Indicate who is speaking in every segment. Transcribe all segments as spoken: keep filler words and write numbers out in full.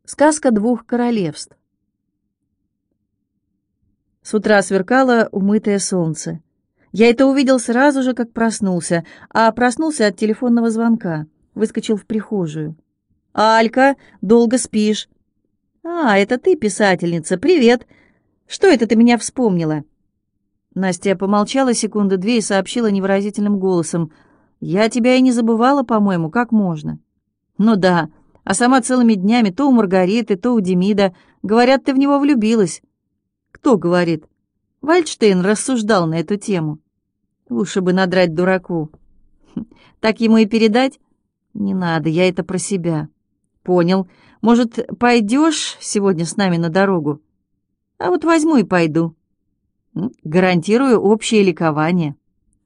Speaker 1: Сказка двух королевств. С утра сверкало умытое солнце. Я это увидел сразу же, как проснулся, а проснулся от телефонного звонка. Выскочил в прихожую. «Алька, долго спишь?» «А, это ты, писательница, привет! Что это ты меня вспомнила?» Настя помолчала секунды две и сообщила невыразительным голосом. «Я тебя и не забывала, по-моему, как можно?» «Ну да, а сама целыми днями то у Маргариты, то у Демида. Говорят, ты в него влюбилась». «Кто говорит?» Вальдштейн рассуждал на эту тему. «Уши бы надрать дураку». «Так ему и передать?» «Не надо, я это про себя». «Понял. Может, пойдешь сегодня с нами на дорогу?» «А вот возьму и пойду». «Гарантирую общее ликование».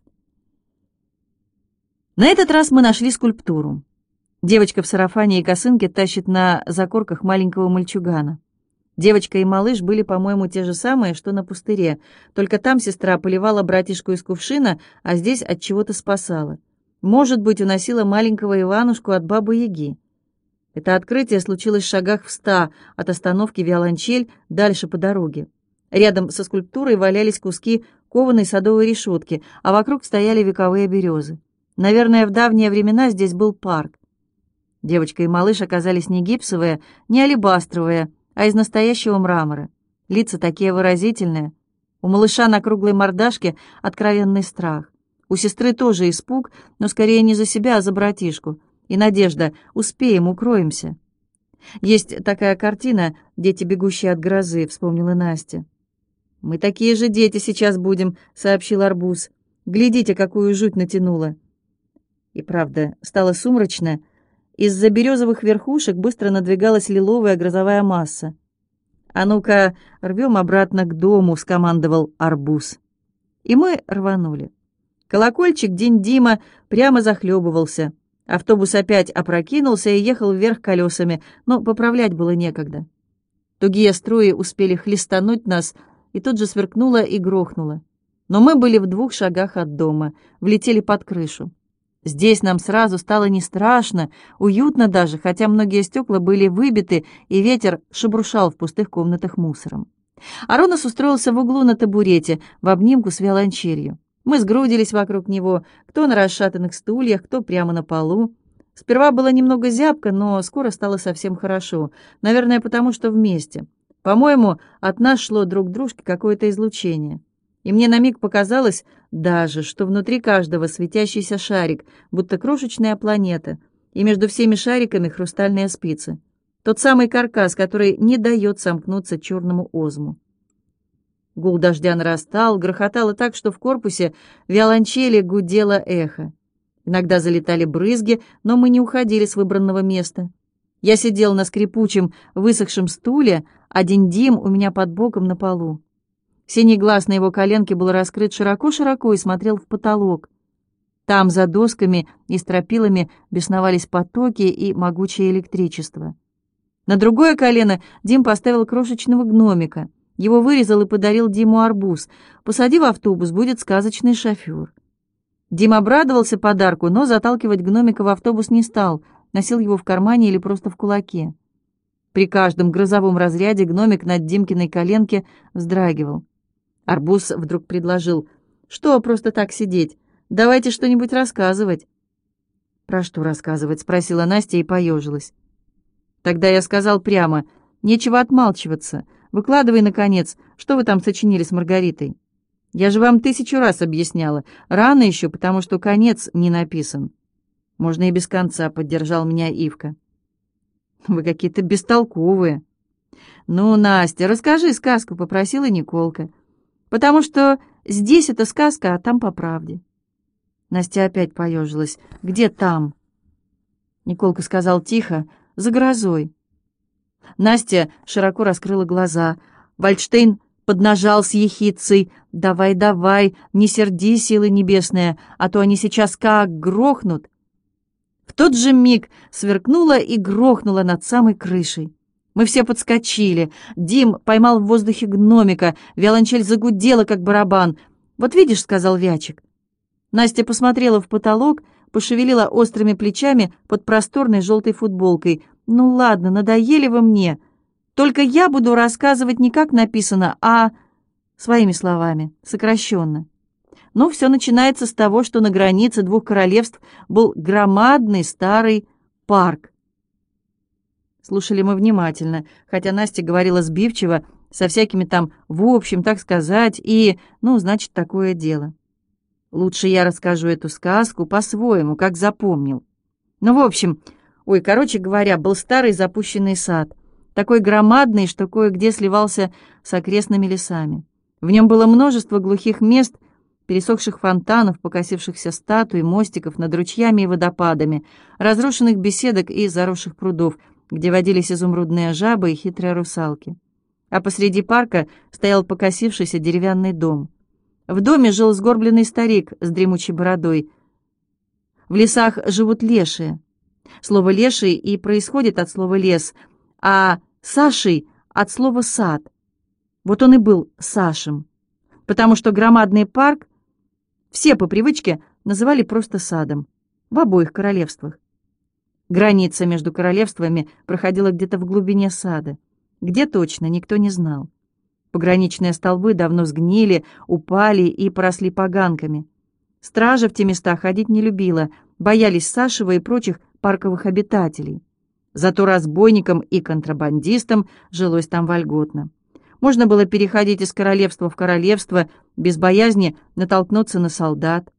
Speaker 1: На этот раз мы нашли скульптуру. Девочка в сарафане и косынке тащит на закорках маленького мальчугана. Девочка и малыш были, по-моему, те же самые, что на пустыре, только там сестра поливала братишку из кувшина, а здесь от чего-то спасала. Может быть, уносила маленького Иванушку от бабы-яги. Это открытие случилось в шагах в ста от остановки «Виолончель» дальше по дороге. Рядом со скульптурой валялись куски кованой садовой решетки, а вокруг стояли вековые березы. Наверное, в давние времена здесь был парк. Девочка и малыш оказались не гипсовые, не алебастровые, а из настоящего мрамора. Лица такие выразительные. У малыша на круглой мордашке откровенный страх. У сестры тоже испуг, но скорее не за себя, а за братишку. И надежда: успеем, укроемся. Есть такая картина «Дети, бегущие от грозы», — вспомнила Настя. «Мы такие же дети сейчас будем», — сообщил арбуз. «Глядите, какую жуть натянула». И правда, стало сумрачно. Из-за березовых верхушек быстро надвигалась лиловая грозовая масса. «А ну-ка, рвем обратно к дому», — скомандовал арбуз. И мы рванули. Колокольчик Динь-Дима прямо захлебывался. Автобус опять опрокинулся и ехал вверх колесами, но поправлять было некогда. Тугие струи успели хлестануть нас, и тут же сверкнуло и грохнуло. Но мы были в двух шагах от дома, влетели под крышу. Здесь нам сразу стало не страшно, уютно даже, хотя многие стекла были выбиты, и ветер шебуршал в пустых комнатах мусором. Аронос устроился в углу на табурете, в обнимку с виолончелью. Мы сгрудились вокруг него, кто на расшатанных стульях, кто прямо на полу. Сперва было немного зябко, но скоро стало совсем хорошо. Наверное, потому что вместе. По-моему, от нас шло друг к дружке какое-то излучение. И мне на миг показалось даже, что внутри каждого светящийся шарик, будто крошечная планета, и между всеми шариками хрустальные спицы. Тот самый каркас, который не дает сомкнуться черному озму. Гул дождя нарастал, грохотало так, что в корпусе виолончели гудело эхо. Иногда залетали брызги, но мы не уходили с выбранного места. Я сидел на скрипучем, высохшем стуле, а Динь-Дим у меня под боком на полу. Синий глаз на его коленке был раскрыт широко-широко и смотрел в потолок. Там, за досками и стропилами, бесновались потоки и могучее электричество. На другое колено Дим поставил крошечного гномика. Его вырезал и подарил Диму арбуз. «Посади в автобус, будет сказочный шофер». Дим обрадовался подарку, но заталкивать гномика в автобус не стал, носил его в кармане или просто в кулаке. При каждом грозовом разряде гномик над Димкиной коленке вздрагивал. Арбуз вдруг предложил: «Что просто так сидеть? Давайте что-нибудь рассказывать». «Про что рассказывать?» — спросила Настя и поежилась. Тогда я сказал прямо: «Нечего отмалчиваться. Выкладывай, наконец, что вы там сочинили с Маргаритой. Я же вам тысячу раз объясняла. Рано еще, потому что конец не написан». «Можно и без конца», — поддержал меня Ивка. «Вы какие-то бестолковые». «Ну, Настя, расскажи сказку», — попросила Николка. «Потому что здесь это сказка, а там по правде». Настя опять поежилась. «Где там?» Николка сказал тихо: «За грозой». Настя широко раскрыла глаза. Вальдштейн поднажал с ехидцей: «Давай, давай, не серди, силы небесные, а то они сейчас как грохнут». В тот же миг сверкнуло и грохнуло над самой крышей. Мы все подскочили. Дим поймал в воздухе гномика, виолончель загудела, как барабан. «Вот видишь», — сказал Вячик. Настя посмотрела в потолок, пошевелила острыми плечами под просторной желтой футболкой. «Ну ладно, надоели вы мне. Только я буду рассказывать не как написано, а своими словами, сокращенно. Но все начинается с того, что на границе двух королевств был громадный старый парк». Слушали мы внимательно, хотя Настя говорила сбивчиво, со всякими там «в общем», «так сказать» и «ну, значит, такое дело». Лучше я расскажу эту сказку по-своему, как запомнил. Ну, в общем, ой, короче говоря, был старый запущенный сад, такой громадный, что кое-где сливался с окрестными лесами. В нем было множество глухих мест, пересохших фонтанов, покосившихся статуй, мостиков над ручьями и водопадами, разрушенных беседок и заросших прудов, где водились изумрудные жабы и хитрые русалки. А посреди парка стоял покосившийся деревянный дом. В доме жил сгорбленный старик с дремучей бородой. В лесах живут лешие. Слово «леший» и происходит от слова «лес», а «саший» — от слова «сад». Вот он и был Сашем, потому что громадный парк все по привычке называли просто садом в обоих королевствах. Граница между королевствами проходила где-то в глубине сада. Где точно, никто не знал. Пограничные столбы давно сгнили, упали и поросли поганками. Стража в те места ходить не любила, боялись Сашева и прочих парковых обитателей. Зато разбойникам и контрабандистам жилось там вольготно. Можно было переходить из королевства в королевство без боязни натолкнуться на солдат.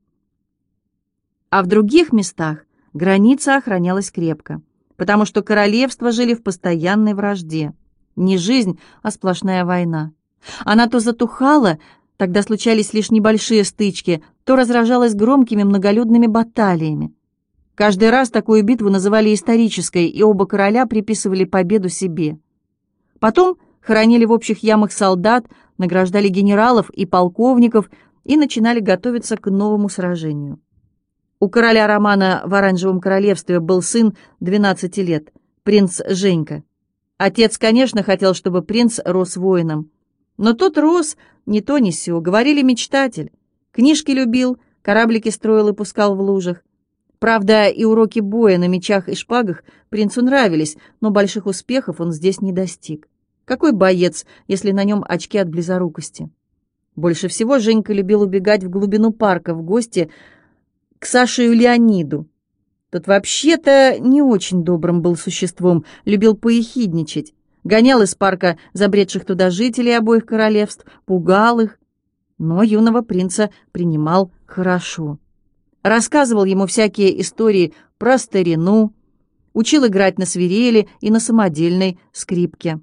Speaker 1: А в других местах граница охранялась крепко, потому что королевства жили в постоянной вражде. Не жизнь, а сплошная война. Она то затухала, тогда случались лишь небольшие стычки, то разражалась громкими многолюдными баталиями. Каждый раз такую битву называли исторической, и оба короля приписывали победу себе. Потом хоронили в общих ямах солдат, награждали генералов и полковников и начинали готовиться к новому сражению. У короля Романа в Оранжевом королевстве был сын двенадцати лет, принц Женька. Отец, конечно, хотел, чтобы принц рос воином. Но тот рос ни то ни сё, говорили мечтатель. Книжки любил, кораблики строил и пускал в лужах. Правда, и уроки боя на мечах и шпагах принцу нравились, но больших успехов он здесь не достиг. Какой боец, если на нем очки от близорукости? Больше всего Женька любил убегать в глубину парка в гости к Саше и Леониду. Тот вообще-то не очень добрым был существом, любил поехидничать. Гонял из парка забредших туда жителей обоих королевств, пугал их. Но юного принца принимал хорошо. Рассказывал ему всякие истории про старину, учил играть на свирели и на самодельной скрипке.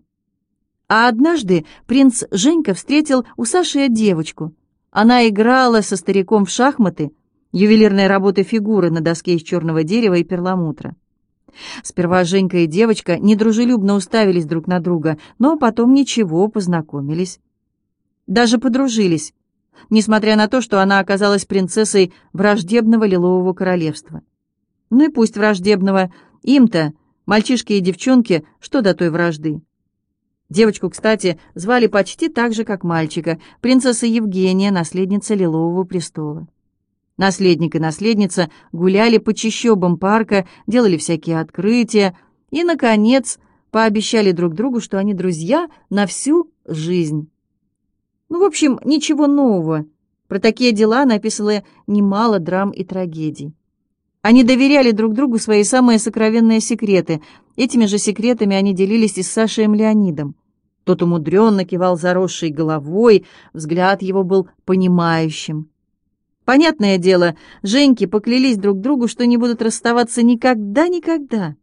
Speaker 1: А однажды принц Женька встретил у Саши девочку. Она играла со стариком в шахматы, ювелирной работы фигуры на доске из черного дерева и перламутра. Сперва Женька и девочка недружелюбно уставились друг на друга, но потом ничего, познакомились. Даже подружились, несмотря на то, что она оказалась принцессой враждебного Лилового королевства. Ну и пусть враждебного, им-то, мальчишки и девчонки, что до той вражды. Девочку, кстати, звали почти так же, как мальчика, принцесса Евгения, наследница Лилового престола. Наследник и наследница гуляли по чащобам парка, делали всякие открытия и, наконец, пообещали друг другу, что они друзья на всю жизнь. Ну, в общем, ничего нового. Про такие дела написано немало драм и трагедий. Они доверяли друг другу свои самые сокровенные секреты. Этими же секретами они делились и с Сашей Леонидом. Тот умудренно кивал заросшей головой, взгляд его был понимающим. Понятное дело, Женьки поклялись друг другу, что не будут расставаться никогда-никогда.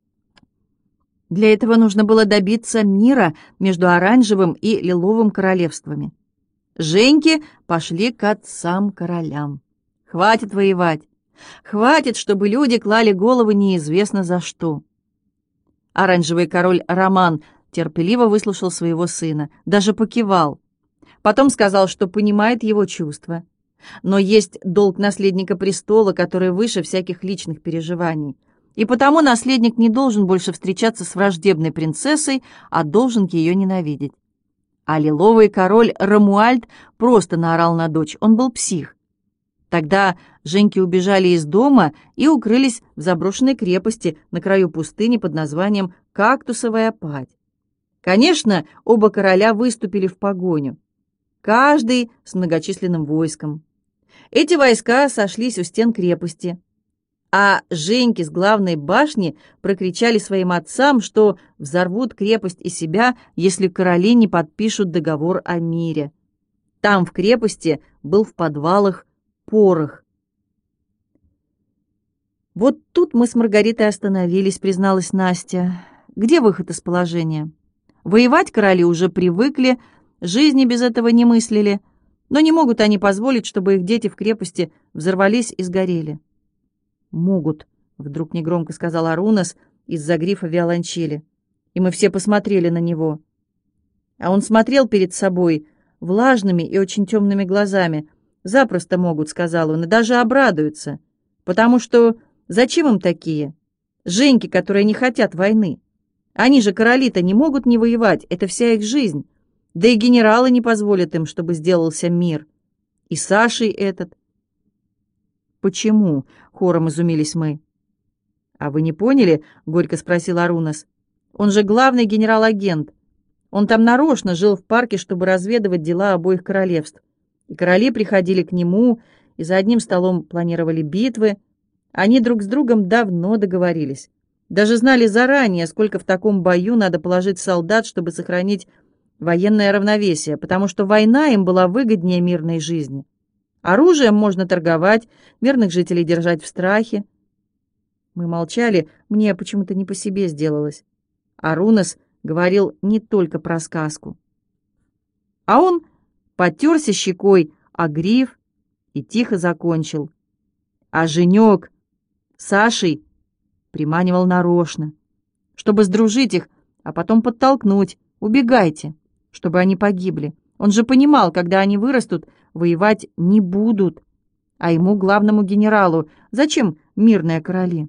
Speaker 1: Для этого нужно было добиться мира между Оранжевым и Лиловым королевствами. Женьки пошли к отцам-королям. Хватит воевать. Хватит, чтобы люди клали головы неизвестно за что. Оранжевый король Роман терпеливо выслушал своего сына, даже покивал. Потом сказал, что понимает его чувства. Но есть долг наследника престола, который выше всяких личных переживаний. И потому наследник не должен больше встречаться с враждебной принцессой, а должен ее ненавидеть. А лиловый король Ромуальд просто наорал на дочь, он был псих. Тогда Женьки убежали из дома и укрылись в заброшенной крепости на краю пустыни под названием Кактусовая Падь. Конечно, оба короля выступили в погоню, каждый с многочисленным войском. Эти войска сошлись у стен крепости, а Женьки с главной башни прокричали своим отцам, что взорвут крепость и себя, если короли не подпишут договор о мире. Там, в крепости, был в подвалах порох. «Вот тут мы с Маргаритой остановились», — призналась Настя. «Где выход из положения? Воевать короли уже привыкли, жизни без этого не мыслили, но не могут они позволить, чтобы их дети в крепости взорвались и сгорели». «Могут», — вдруг негромко сказал Арунас из-за грифа виолончели, и мы все посмотрели на него. А он смотрел перед собой влажными и очень темными глазами. «Запросто могут», — сказал он, — «и даже обрадуются, потому что зачем им такие? Женьки, которые не хотят войны. Они же, короли-то, не могут не воевать, это вся их жизнь. Да и генералы не позволят им, чтобы сделался мир. И Сашей этот». «Почему?» — хором изумились мы. «А вы не поняли?» — горько спросил Арунас. «Он же главный генерал-агент. Он там нарочно жил в парке, чтобы разведывать дела обоих королевств. И короли приходили к нему, и за одним столом планировали битвы. Они друг с другом давно договорились. Даже знали заранее, сколько в таком бою надо положить солдат, чтобы сохранить военное равновесие, потому что война им была выгоднее мирной жизни. Оружием можно торговать, мирных жителей держать в страхе». Мы молчали, мне почему-то не по себе сделалось. Арунас говорил не только про сказку. А он потерся щекой о гриф и тихо закончил. А Женек Сашей приманивал нарочно, чтобы сдружить их, а потом подтолкнуть: «Убегайте», чтобы они погибли. Он же понимал, когда они вырастут, воевать не будут. А ему, главному генералу, зачем мирные короли?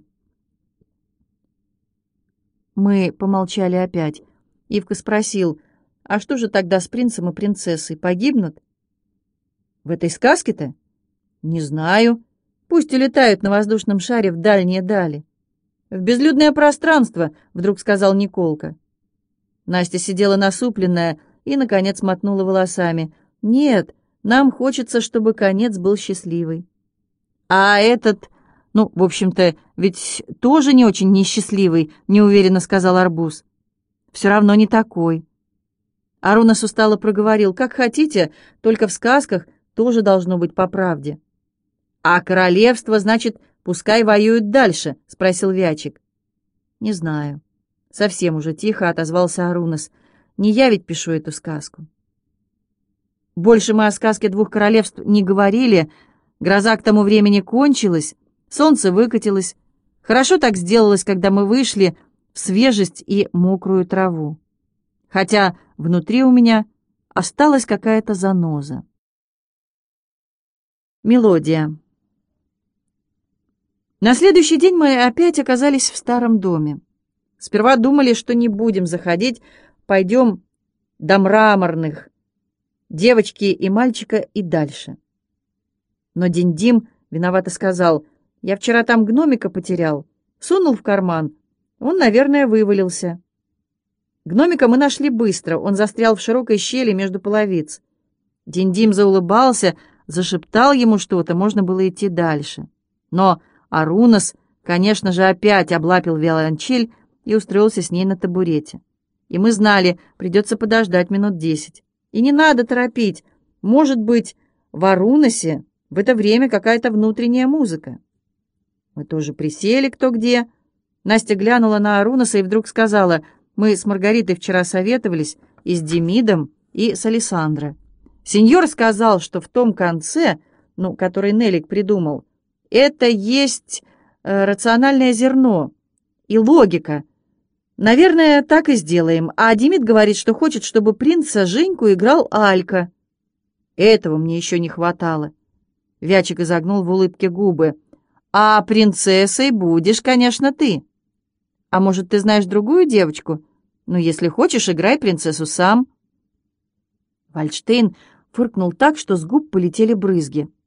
Speaker 1: Мы помолчали опять. Ивка спросил: «А что же тогда с принцем и принцессой? Погибнут?» «В этой сказке-то? Не знаю. Пусть улетают на воздушном шаре в дальние дали». «В безлюдное пространство», — вдруг сказал Николка. Настя сидела насупленная и, наконец, мотнула волосами. «Нет, нам хочется, чтобы конец был счастливый». «А этот, ну, в общем-то, ведь тоже не очень несчастливый», — неуверенно сказал Арбуз. «Все равно не такой». Арунас устало проговорил: «Как хотите, только в сказках тоже должно быть по правде». «А королевство, значит, пускай воюют дальше?» — спросил Вячик. «Не знаю». Совсем уже тихо отозвался Арунас. «Не я ведь пишу эту сказку». Больше мы о сказке двух королевств не говорили. Гроза к тому времени кончилась, солнце выкатилось. Хорошо так сделалось, когда мы вышли в свежесть и мокрую траву. Хотя внутри у меня осталась какая-то заноза. Мелодия. На следующий день мы опять оказались в старом доме. Сперва думали, что не будем заходить, пойдем до мраморных, девочки и мальчика и дальше. Но Диндим виновато сказал: «Я вчера там гномика потерял, сунул в карман, он, наверное, вывалился». Гномика мы нашли быстро, он застрял в широкой щели между половиц. Диндим заулыбался, зашептал ему что-то, можно было идти дальше. Но Арунас, конечно же, опять облапил виолончель и устроился с ней на табурете. И мы знали, придется подождать минут десять. И не надо торопить. Может быть, в Арунасе в это время какая-то внутренняя музыка. Мы тоже присели кто где. Настя глянула на Арунаса и вдруг сказала: «Мы с Маргаритой вчера советовались и с Демидом, и с Алессандро. Сеньор сказал, что в том конце, ну, который Нелик придумал, это есть э, рациональное зерно и логика. Наверное, так и сделаем. А Демид говорит, что хочет, чтобы принца Женьку играл Алька». Этого мне еще не хватало. Вячик изогнул в улыбке губы. «А принцессой будешь, конечно, ты. А может, ты знаешь другую девочку? Ну, если хочешь, играй принцессу сам». Вальштейн фыркнул так, что с губ полетели брызги.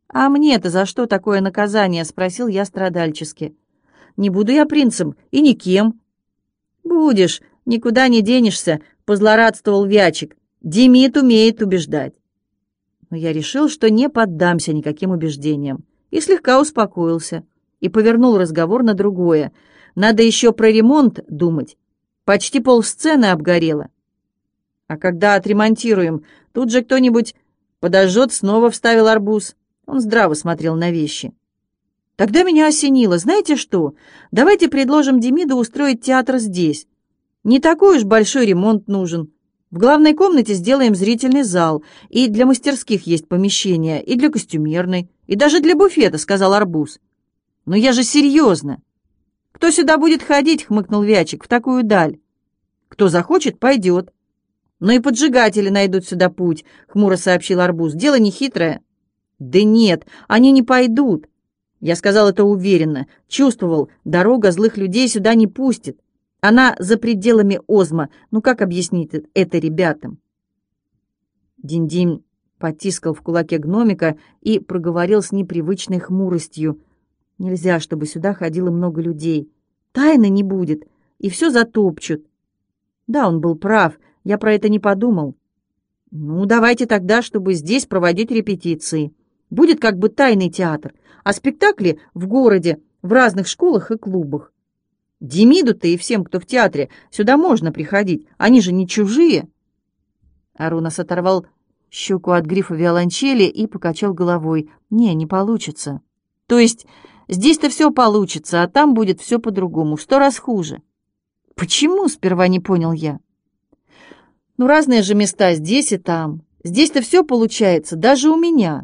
Speaker 1: «А мне-то за что такое наказание?» — спросил я страдальчески. «Не буду я принцем и никем». «Будешь, никуда не денешься», — позлорадствовал Вячик. «Демид умеет убеждать». Но я решил, что не поддамся никаким убеждениям, и слегка успокоился, и повернул разговор на другое. Надо еще про ремонт думать. Почти полсцены обгорело. А когда отремонтируем, тут же кто-нибудь подожжет, снова вставил Арбуз. Он здраво смотрел на вещи. Тогда меня осенило. Знаете что? Давайте предложим Демиду устроить театр здесь. Не такой уж большой ремонт нужен. В главной комнате сделаем зрительный зал, и для мастерских есть помещение, и для костюмерной, и даже для буфета, сказал Арбуз. Но я же серьезно. Кто сюда будет ходить, хмыкнул Вячик, в такую даль? Кто захочет, пойдет. Но и поджигатели найдут сюда путь, хмуро сообщил Арбуз. Дело не хитрое. Да нет, они не пойдут. Я сказал это уверенно, чувствовал, дорога злых людей сюда не пустит. Она за пределами Озма. Ну как объяснить это ребятам? Динь-Динь потискал в кулаке гномика и проговорил с непривычной хмуростью. Нельзя, чтобы сюда ходило много людей. Тайны не будет, и все затопчут. Да, он был прав, я про это не подумал. Ну, давайте тогда, чтобы здесь проводить репетиции. Будет как бы тайный театр, а спектакли в городе, в разных школах и клубах. Демиду-то и всем, кто в театре, сюда можно приходить, они же не чужие. Арунас оторвал щеку от грифа виолончели и покачал головой. Не, не получится. То есть здесь-то все получится, а там будет все по-другому, в сто раз хуже. Почему, сперва не понял я. Ну, разные же места здесь и там. Здесь-то все получается, даже у меня.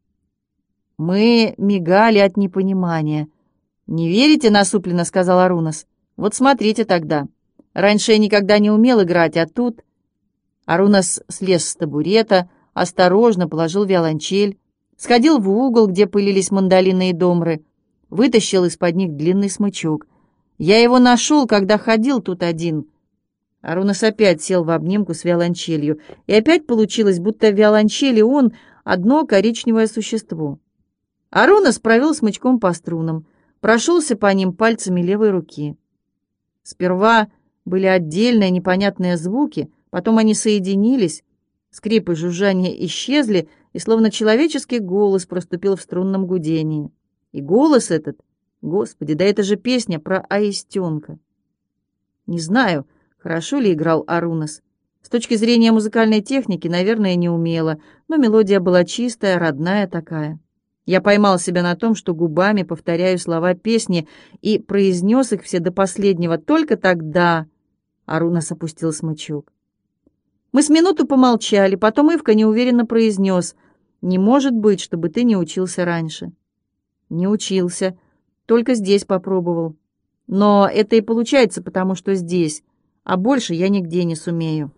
Speaker 1: Мы мигали от непонимания. «Не верите?» — насупленно сказал Арунас. «Вот смотрите тогда. Раньше я никогда не умел играть, а тут...» Арунас слез с табурета, осторожно положил виолончель, сходил в угол, где пылились мандолины и домры, вытащил из-под них длинный смычок. «Я его нашел, когда ходил тут один». Арунас опять сел в обнимку с виолончелью, и опять получилось, будто в виолончели он — одно коричневое существо. Арунас провел смычком по струнам, прошелся по ним пальцами левой руки. Сперва были отдельные непонятные звуки, потом они соединились, скрип и жужжание исчезли, и словно человеческий голос проступил в струнном гудении. И голос этот, Господи, да это же песня про аистенка. Не знаю, хорошо ли играл Арунас. С точки зрения музыкальной техники, наверное, не умело, но мелодия была чистая, родная такая. Я поймал себя на том, что губами повторяю слова песни и произнес их все до последнего. Только тогда Арунас опустил смычок. Мы с минуту помолчали, потом Ивка неуверенно произнес: «Не может быть, чтобы ты не учился раньше». «Не учился, только здесь попробовал. Но это и получается, потому что здесь, а больше я нигде не сумею».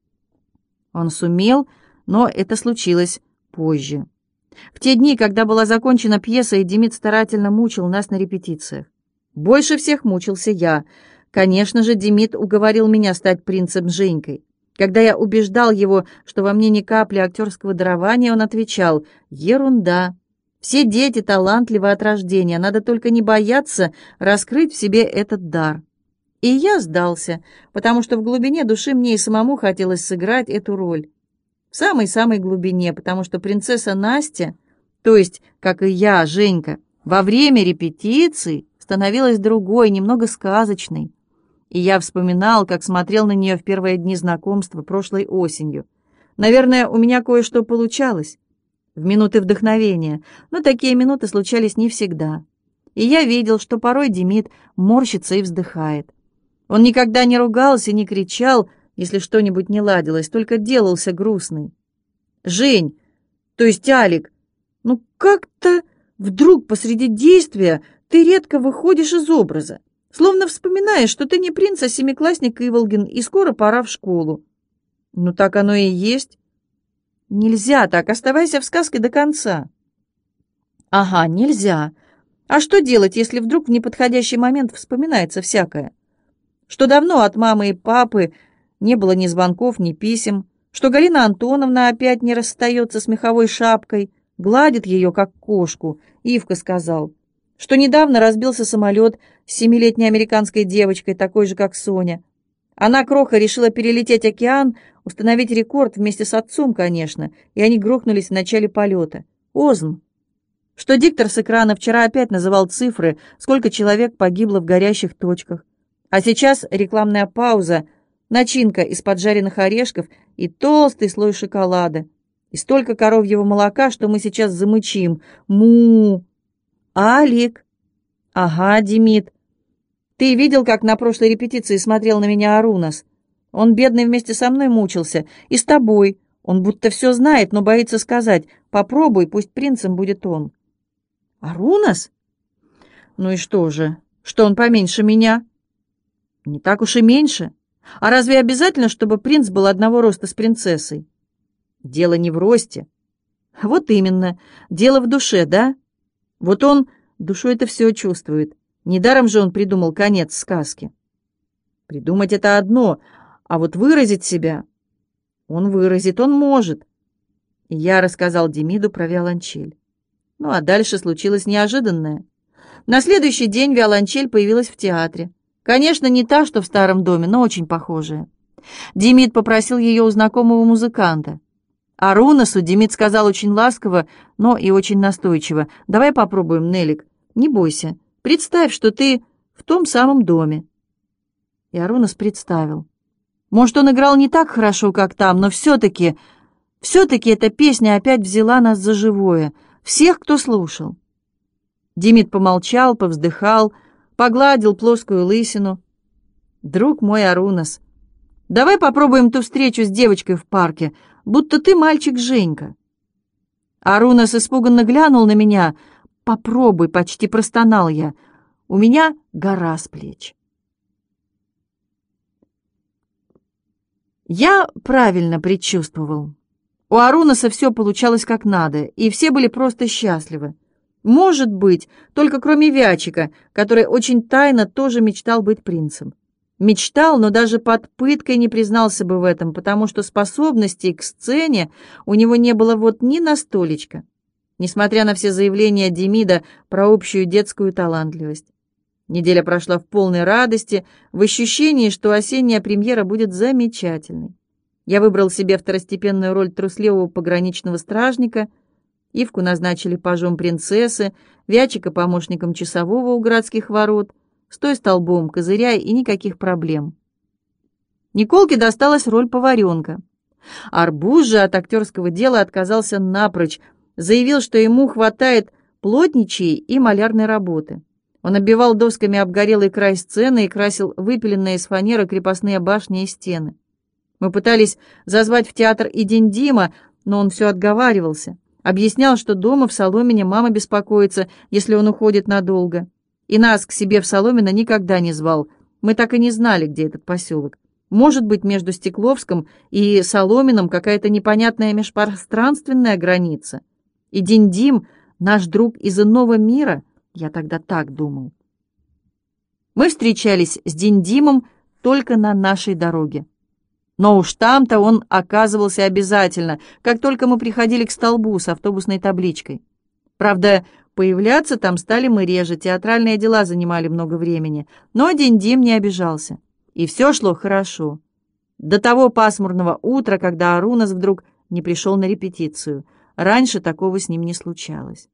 Speaker 1: Он сумел, но это случилось позже. В те дни, когда была закончена пьеса, и Демид старательно мучил нас на репетициях. Больше всех мучился я. Конечно же, Демид уговорил меня стать принцем Женькой. Когда я убеждал его, что во мне ни капли актерского дарования, он отвечал: «Ерунда. Все дети талантливы от рождения, надо только не бояться раскрыть в себе этот дар». И я сдался, потому что в глубине души мне и самому хотелось сыграть эту роль. В самой-самой глубине, потому что принцесса Настя, то есть, как и я, Женька, во время репетиций становилась другой, немного сказочной. И я вспоминал, как смотрел на нее в первые дни знакомства прошлой осенью. Наверное, у меня кое-что получалось в минуты вдохновения, но такие минуты случались не всегда. И я видел, что порой Демид морщится и вздыхает. Он никогда не ругался, не кричал, если что-нибудь не ладилось, только делался грустный. «Жень, то есть Алик, ну как-то вдруг посреди действия ты редко выходишь из образа, словно вспоминаешь, что ты не принц, а семиклассник Иволгин, и скоро пора в школу». «Ну так оно и есть». «Нельзя так, оставайся в сказке до конца». «Ага, нельзя. А что делать, если вдруг в неподходящий момент вспоминается всякое? Что давно от мамы и папы не было ни звонков, ни писем, что Галина Антоновна опять не расстается с меховой шапкой, гладит ее, как кошку. Ивка сказал, что недавно разбился самолет с семилетней американской девочкой, такой же, как Соня. Она, кроха, решила перелететь океан, установить рекорд вместе с отцом, конечно, и они грохнулись в начале полета. Озм. Что диктор с экрана вчера опять называл цифры, сколько человек погибло в горящих точках. А сейчас рекламная пауза, начинка из поджаренных орешков и толстый слой шоколада. И столько коровьего молока, что мы сейчас замычим. Му! Алик! Ага, Демид. Ты видел, как на прошлой репетиции смотрел на меня Арунас? Он, бедный, вместе со мной мучился. И с тобой. Он будто все знает, но боится сказать. Попробуй, пусть принцем будет он. Арунас? Ну и что же? Что он поменьше меня? Не так уж и меньше. А разве обязательно, чтобы принц был одного роста с принцессой? Дело не в росте. Вот именно. Дело в душе, да? Вот он душой это все чувствует. Недаром же он придумал конец сказки. Придумать это одно, а вот выразить себя он выразит, он может. И я рассказал Демиду про виолончель. Ну а дальше случилось неожиданное. На следующий день виолончель появилась в театре. Конечно, не та, что в старом доме, но очень похожая. Демид попросил ее у знакомого музыканта. Арунасу Демид сказал очень ласково, но и очень настойчиво. «Давай попробуем, Нелик. Не бойся. Представь, что ты в том самом доме». И Арунас представил. Может, он играл не так хорошо, как там, но все-таки, все-таки эта песня опять взяла нас за живое. Всех, кто слушал. Демид помолчал, повздыхал, погладил плоскую лысину. «Друг мой Арунас, давай попробуем ту встречу с девочкой в парке, будто ты мальчик Женька». Арунас испуганно глянул на меня. «Попробуй», — почти простонал я. «У меня гора с плеч». Я правильно предчувствовал. У Арунаса все получалось как надо, и все были просто счастливы. Может быть, только кроме Вячика, который очень тайно тоже мечтал быть принцем. Мечтал, но даже под пыткой не признался бы в этом, потому что способностей к сцене у него не было вот ни на столечко, несмотря на все заявления Демида про общую детскую талантливость. Неделя прошла в полной радости, в ощущении, что осенняя премьера будет замечательной. Я выбрал себе второстепенную роль трусливого пограничного стражника, Ивку назначили пажом принцессы, Вячика помощником часового у городских ворот, стой столбом, козыряй и никаких проблем. Николке досталась роль поваренка. Арбуз же от актерского дела отказался напрочь, заявил, что ему хватает плотничьей и малярной работы. Он оббивал досками обгорелый край сцены и красил выпиленные из фанеры крепостные башни и стены. Мы пытались зазвать в театр и день Дима, но он все отговаривался. Объяснял, что дома в Соломине мама беспокоится, если он уходит надолго. И нас к себе в Соломино никогда не звал. Мы так и не знали, где этот поселок. Может быть, между Стекловском и Соломином какая-то непонятная межпространственная граница. И день Дим, наш друг из иного мира, я тогда так думал. Мы встречались с Диндимом только на нашей дороге. Но уж там-то он оказывался обязательно, как только мы приходили к столбу с автобусной табличкой. Правда, появляться там стали мы реже, театральные дела занимали много времени, но Диндим не обижался. И все шло хорошо. До того пасмурного утра, когда Арунас вдруг не пришел на репетицию. Раньше такого с ним не случалось.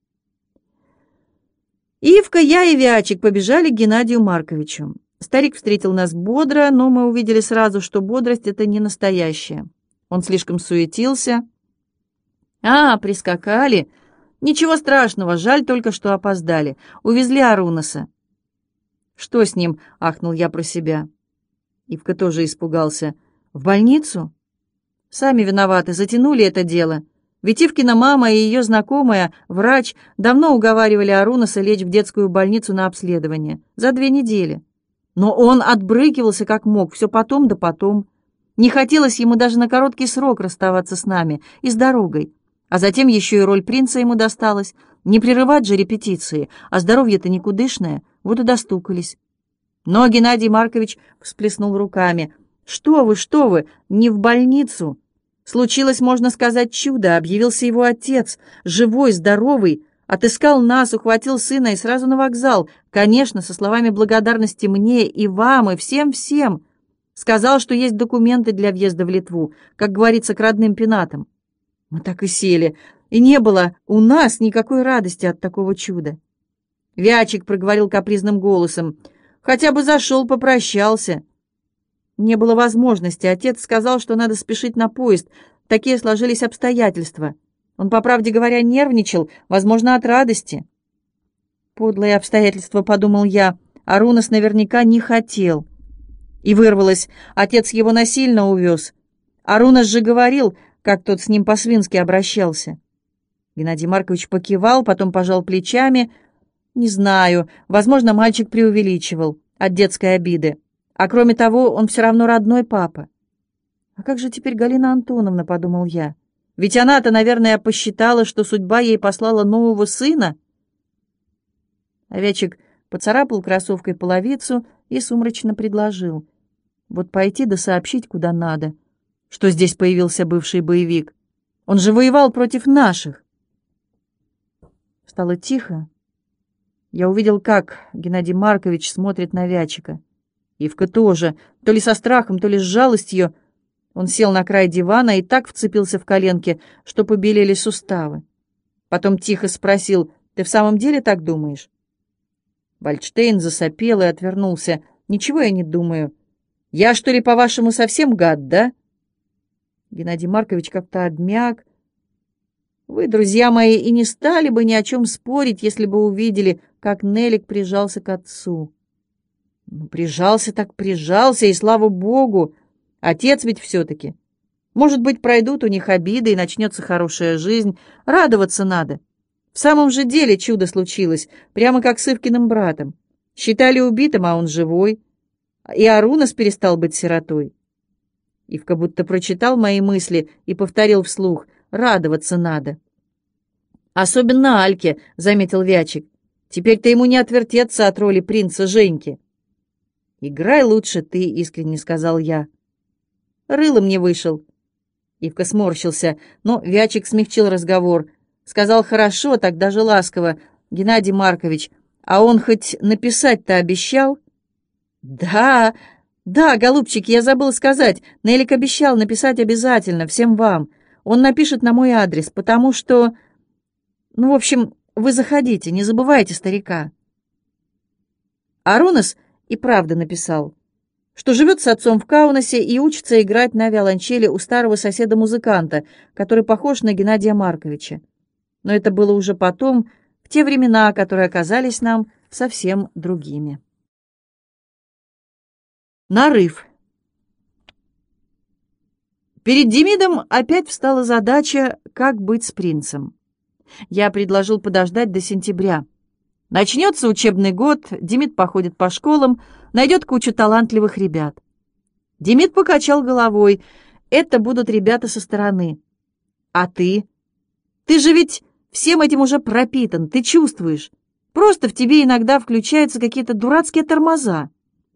Speaker 1: Ивка, я и Вячик побежали к Геннадию Марковичу. Старик встретил нас бодро, но мы увидели сразу, что бодрость — это не настоящая. Он слишком суетился. «А, прискакали. Ничего страшного, жаль только, что опоздали. Увезли Арунаса». «Что с ним?» — ахнул я про себя. Ивка тоже испугался. «В больницу?» «Сами виноваты, затянули это дело. Ведь Ивкина мама и ее знакомая, врач, давно уговаривали Арунаса лечь в детскую больницу на обследование. За две недели. Но он отбрыкивался как мог, все потом да потом. Не хотелось ему даже на короткий срок расставаться с нами и с дорогой. А затем еще и роль принца ему досталась. Не прерывать же репетиции, а здоровье-то никудышное, вот и достукались». Но Геннадий Маркович всплеснул руками. «Что вы, что вы, не в больницу. Случилось, можно сказать, чудо. Объявился его отец, живой, здоровый, отыскал нас, ухватил сына и сразу на вокзал. Конечно, со словами благодарности мне и вам, и всем-всем. Сказал, что есть документы для въезда в Литву, как говорится, к родным пенатам. Мы так и сели, и не было у нас никакой радости от такого чуда. Вячик проговорил капризным голосом: «Хотя бы зашел, попрощался». Не было возможности. Отец сказал, что надо спешить на поезд. Такие сложились обстоятельства. Он, по правде говоря, нервничал, возможно, от радости. Подлые обстоятельства, подумал я. Арунас наверняка не хотел. И вырвалось: отец его насильно увез. Арунас же говорил, как тот с ним по-свински обращался. Геннадий Маркович покивал, потом пожал плечами. Не знаю, возможно, мальчик преувеличивал от детской обиды. А кроме того, он все равно родной папа. «А как же теперь Галина Антоновна?» — подумал я. «Ведь она-то, наверное, посчитала, что судьба ей послала нового сына». Овечек поцарапал кроссовкой половицу и сумрачно предложил: «Вот пойти да сообщить, куда надо, что здесь появился бывший боевик. Он же воевал против наших». Стало тихо. Я увидел, как Геннадий Маркович смотрит на Вячика. Ивка тоже, то ли со страхом, то ли с жалостью. Он сел на край дивана и так вцепился в коленки, что побелели суставы. Потом тихо спросил: «Ты в самом деле так думаешь?» Вальдштейн засопел и отвернулся. «Ничего я не думаю. Я, что ли, по-вашему, совсем гад, да?» Геннадий Маркович как-то обмяк. «Вы, друзья мои, и не стали бы ни о чем спорить, если бы увидели, как Нелик прижался к отцу». Ну, прижался так прижался, и слава богу, отец ведь все-таки. Может быть, пройдут у них обиды, и начнется хорошая жизнь. Радоваться надо. В самом же деле чудо случилось, прямо как с Ивкиным братом. Считали убитым, а он живой. И Арунас перестал быть сиротой. Ивка будто прочитал мои мысли и повторил вслух: «Радоваться надо». «Особенно Альке», — заметил Вячик. «Теперь-то ему не отвертеться от роли принца Женьки». «Играй лучше ты», — искренне сказал я. «Рылом не вышел». Ивка сморщился, но Вячик смягчил разговор. Сказал хорошо, так даже ласково: «Геннадий Маркович, а он хоть написать-то обещал?» «Да, да, голубчик, я забыл сказать. Нелик обещал написать обязательно, всем вам. Он напишет на мой адрес, потому что... Ну, в общем, вы заходите, не забывайте старика». Арунас и правда написал, что живет с отцом в Каунасе и учится играть на виолончели у старого соседа-музыканта, который похож на Геннадия Марковича. Но это было уже потом, в те времена, которые оказались нам совсем другими. Нарыв. Перед Демидом опять встала задача, как быть с принцем. Я предложил подождать до сентября. Начнется учебный год, Демид походит по школам, найдет кучу талантливых ребят. Демид покачал головой. Это будут ребята со стороны. А ты? Ты же ведь всем этим уже пропитан, ты чувствуешь. Просто в тебе иногда включаются какие-то дурацкие тормоза.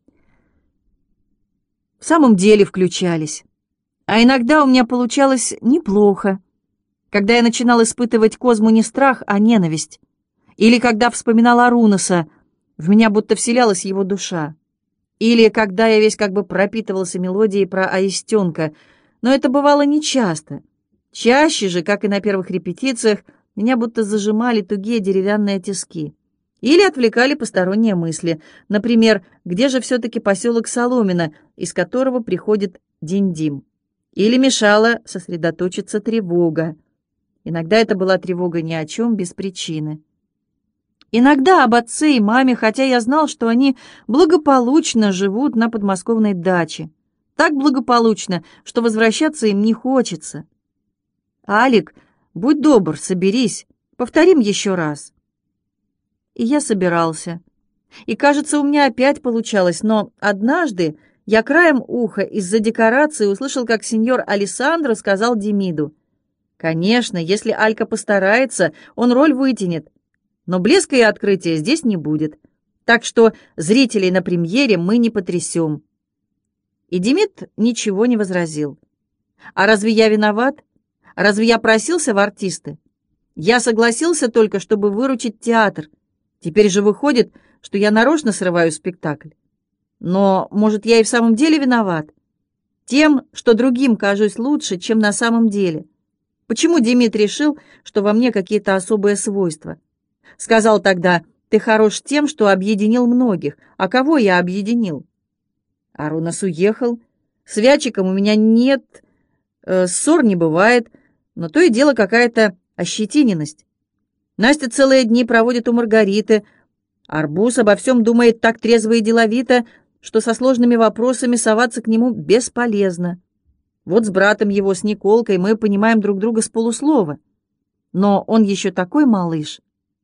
Speaker 1: В самом деле включались. А иногда у меня получалось неплохо. Когда я начинал испытывать Козму не страх, а ненависть. Или когда вспоминал Арунаса, в меня будто вселялась его душа. Или когда я весь как бы пропитывался мелодией про Аистенка. Но это бывало нечасто. Чаще же, как и на первых репетициях, меня будто зажимали тугие деревянные тиски. Или отвлекали посторонние мысли. Например, где же все-таки поселок Соломино, из которого приходит Динь-Дим? Или мешала сосредоточиться тревога. Иногда это была тревога ни о чем, без причины. Иногда об отце и маме, хотя я знал, что они благополучно живут на подмосковной даче. Так благополучно, что возвращаться им не хочется. «Алик, будь добр, соберись, повторим еще раз». И я собирался. И, кажется, у меня опять получалось, но однажды я краем уха из-за декорации услышал, как сеньор Алессандро сказал Демиду: «Конечно, если Алька постарается, он роль вытянет. Но блеска и открытия здесь не будет. Так что зрителей на премьере мы не потрясем». И Демид ничего не возразил. А разве я виноват? Разве я просился в артисты? Я согласился только, чтобы выручить театр. Теперь же выходит, что я нарочно срываю спектакль. Но, может, я и в самом деле виноват? Тем, что другим кажусь лучше, чем на самом деле. Почему Демид решил, что во мне какие-то особые свойства? Сказал тогда: «Ты хорош тем, что объединил многих». А кого я объединил? Арунас уехал. С Вячиком у меня нет, э, ссор не бывает, но то и дело какая-то ощетиненность. Настя целые дни проводит у Маргариты. Арбуз обо всем думает так трезво и деловито, что со сложными вопросами соваться к нему бесполезно. Вот с братом его, с Николкой, мы понимаем друг друга с полуслова. Но он еще такой малыш.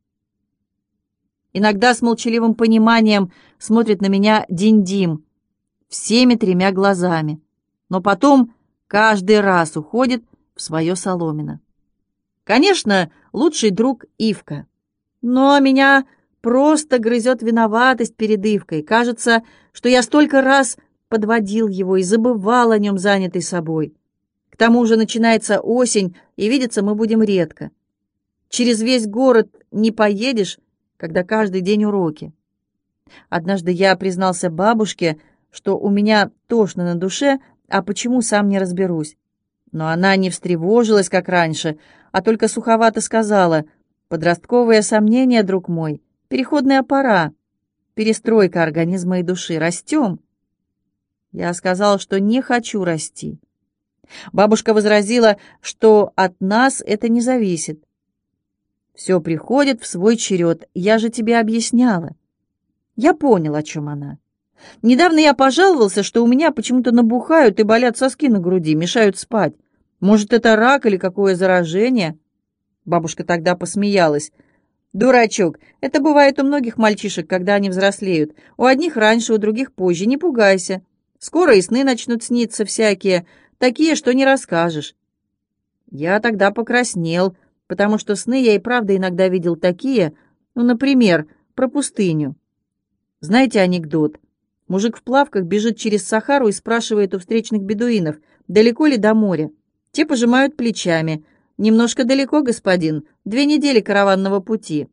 Speaker 1: Иногда с молчаливым пониманием смотрит на меня Динь-Дим всеми тремя глазами, но потом каждый раз уходит в свое соломино. Конечно, лучший друг Ивка, но меня просто грызет виноватость перед Ивкой. Кажется, что я столько раз подводил его и забывал о нем, занятый собой. К тому же начинается осень, и видеться мы будем редко. Через весь город не поедешь, когда каждый день уроки. Однажды я признался бабушке, что у меня тошно на душе, а почему, сам не разберусь. Но она не встревожилась, как раньше, а только суховато сказала: «Подростковые сомнения, друг мой, переходная пора, перестройка организма и души, растем». Я сказал, что не хочу расти. Бабушка возразила, что от нас это не зависит. «Все приходит в свой черед, я же тебе объясняла». Я понял, о чем она. Недавно я пожаловался, что у меня почему-то набухают и болят соски на груди, мешают спать. Может, это рак или какое заражение? Бабушка тогда посмеялась. «Дурачок, это бывает у многих мальчишек, когда они взрослеют. У одних раньше, у других позже. Не пугайся. Скоро и сны начнут сниться всякие, такие, что не расскажешь». Я тогда покраснел, потому что сны я и правда иногда видел такие, ну, например, про пустыню. Знаете анекдот? Мужик в плавках бежит через Сахару и спрашивает у встречных бедуинов, далеко ли до моря. Те пожимают плечами. «Немножко далеко, господин, две недели караванного пути».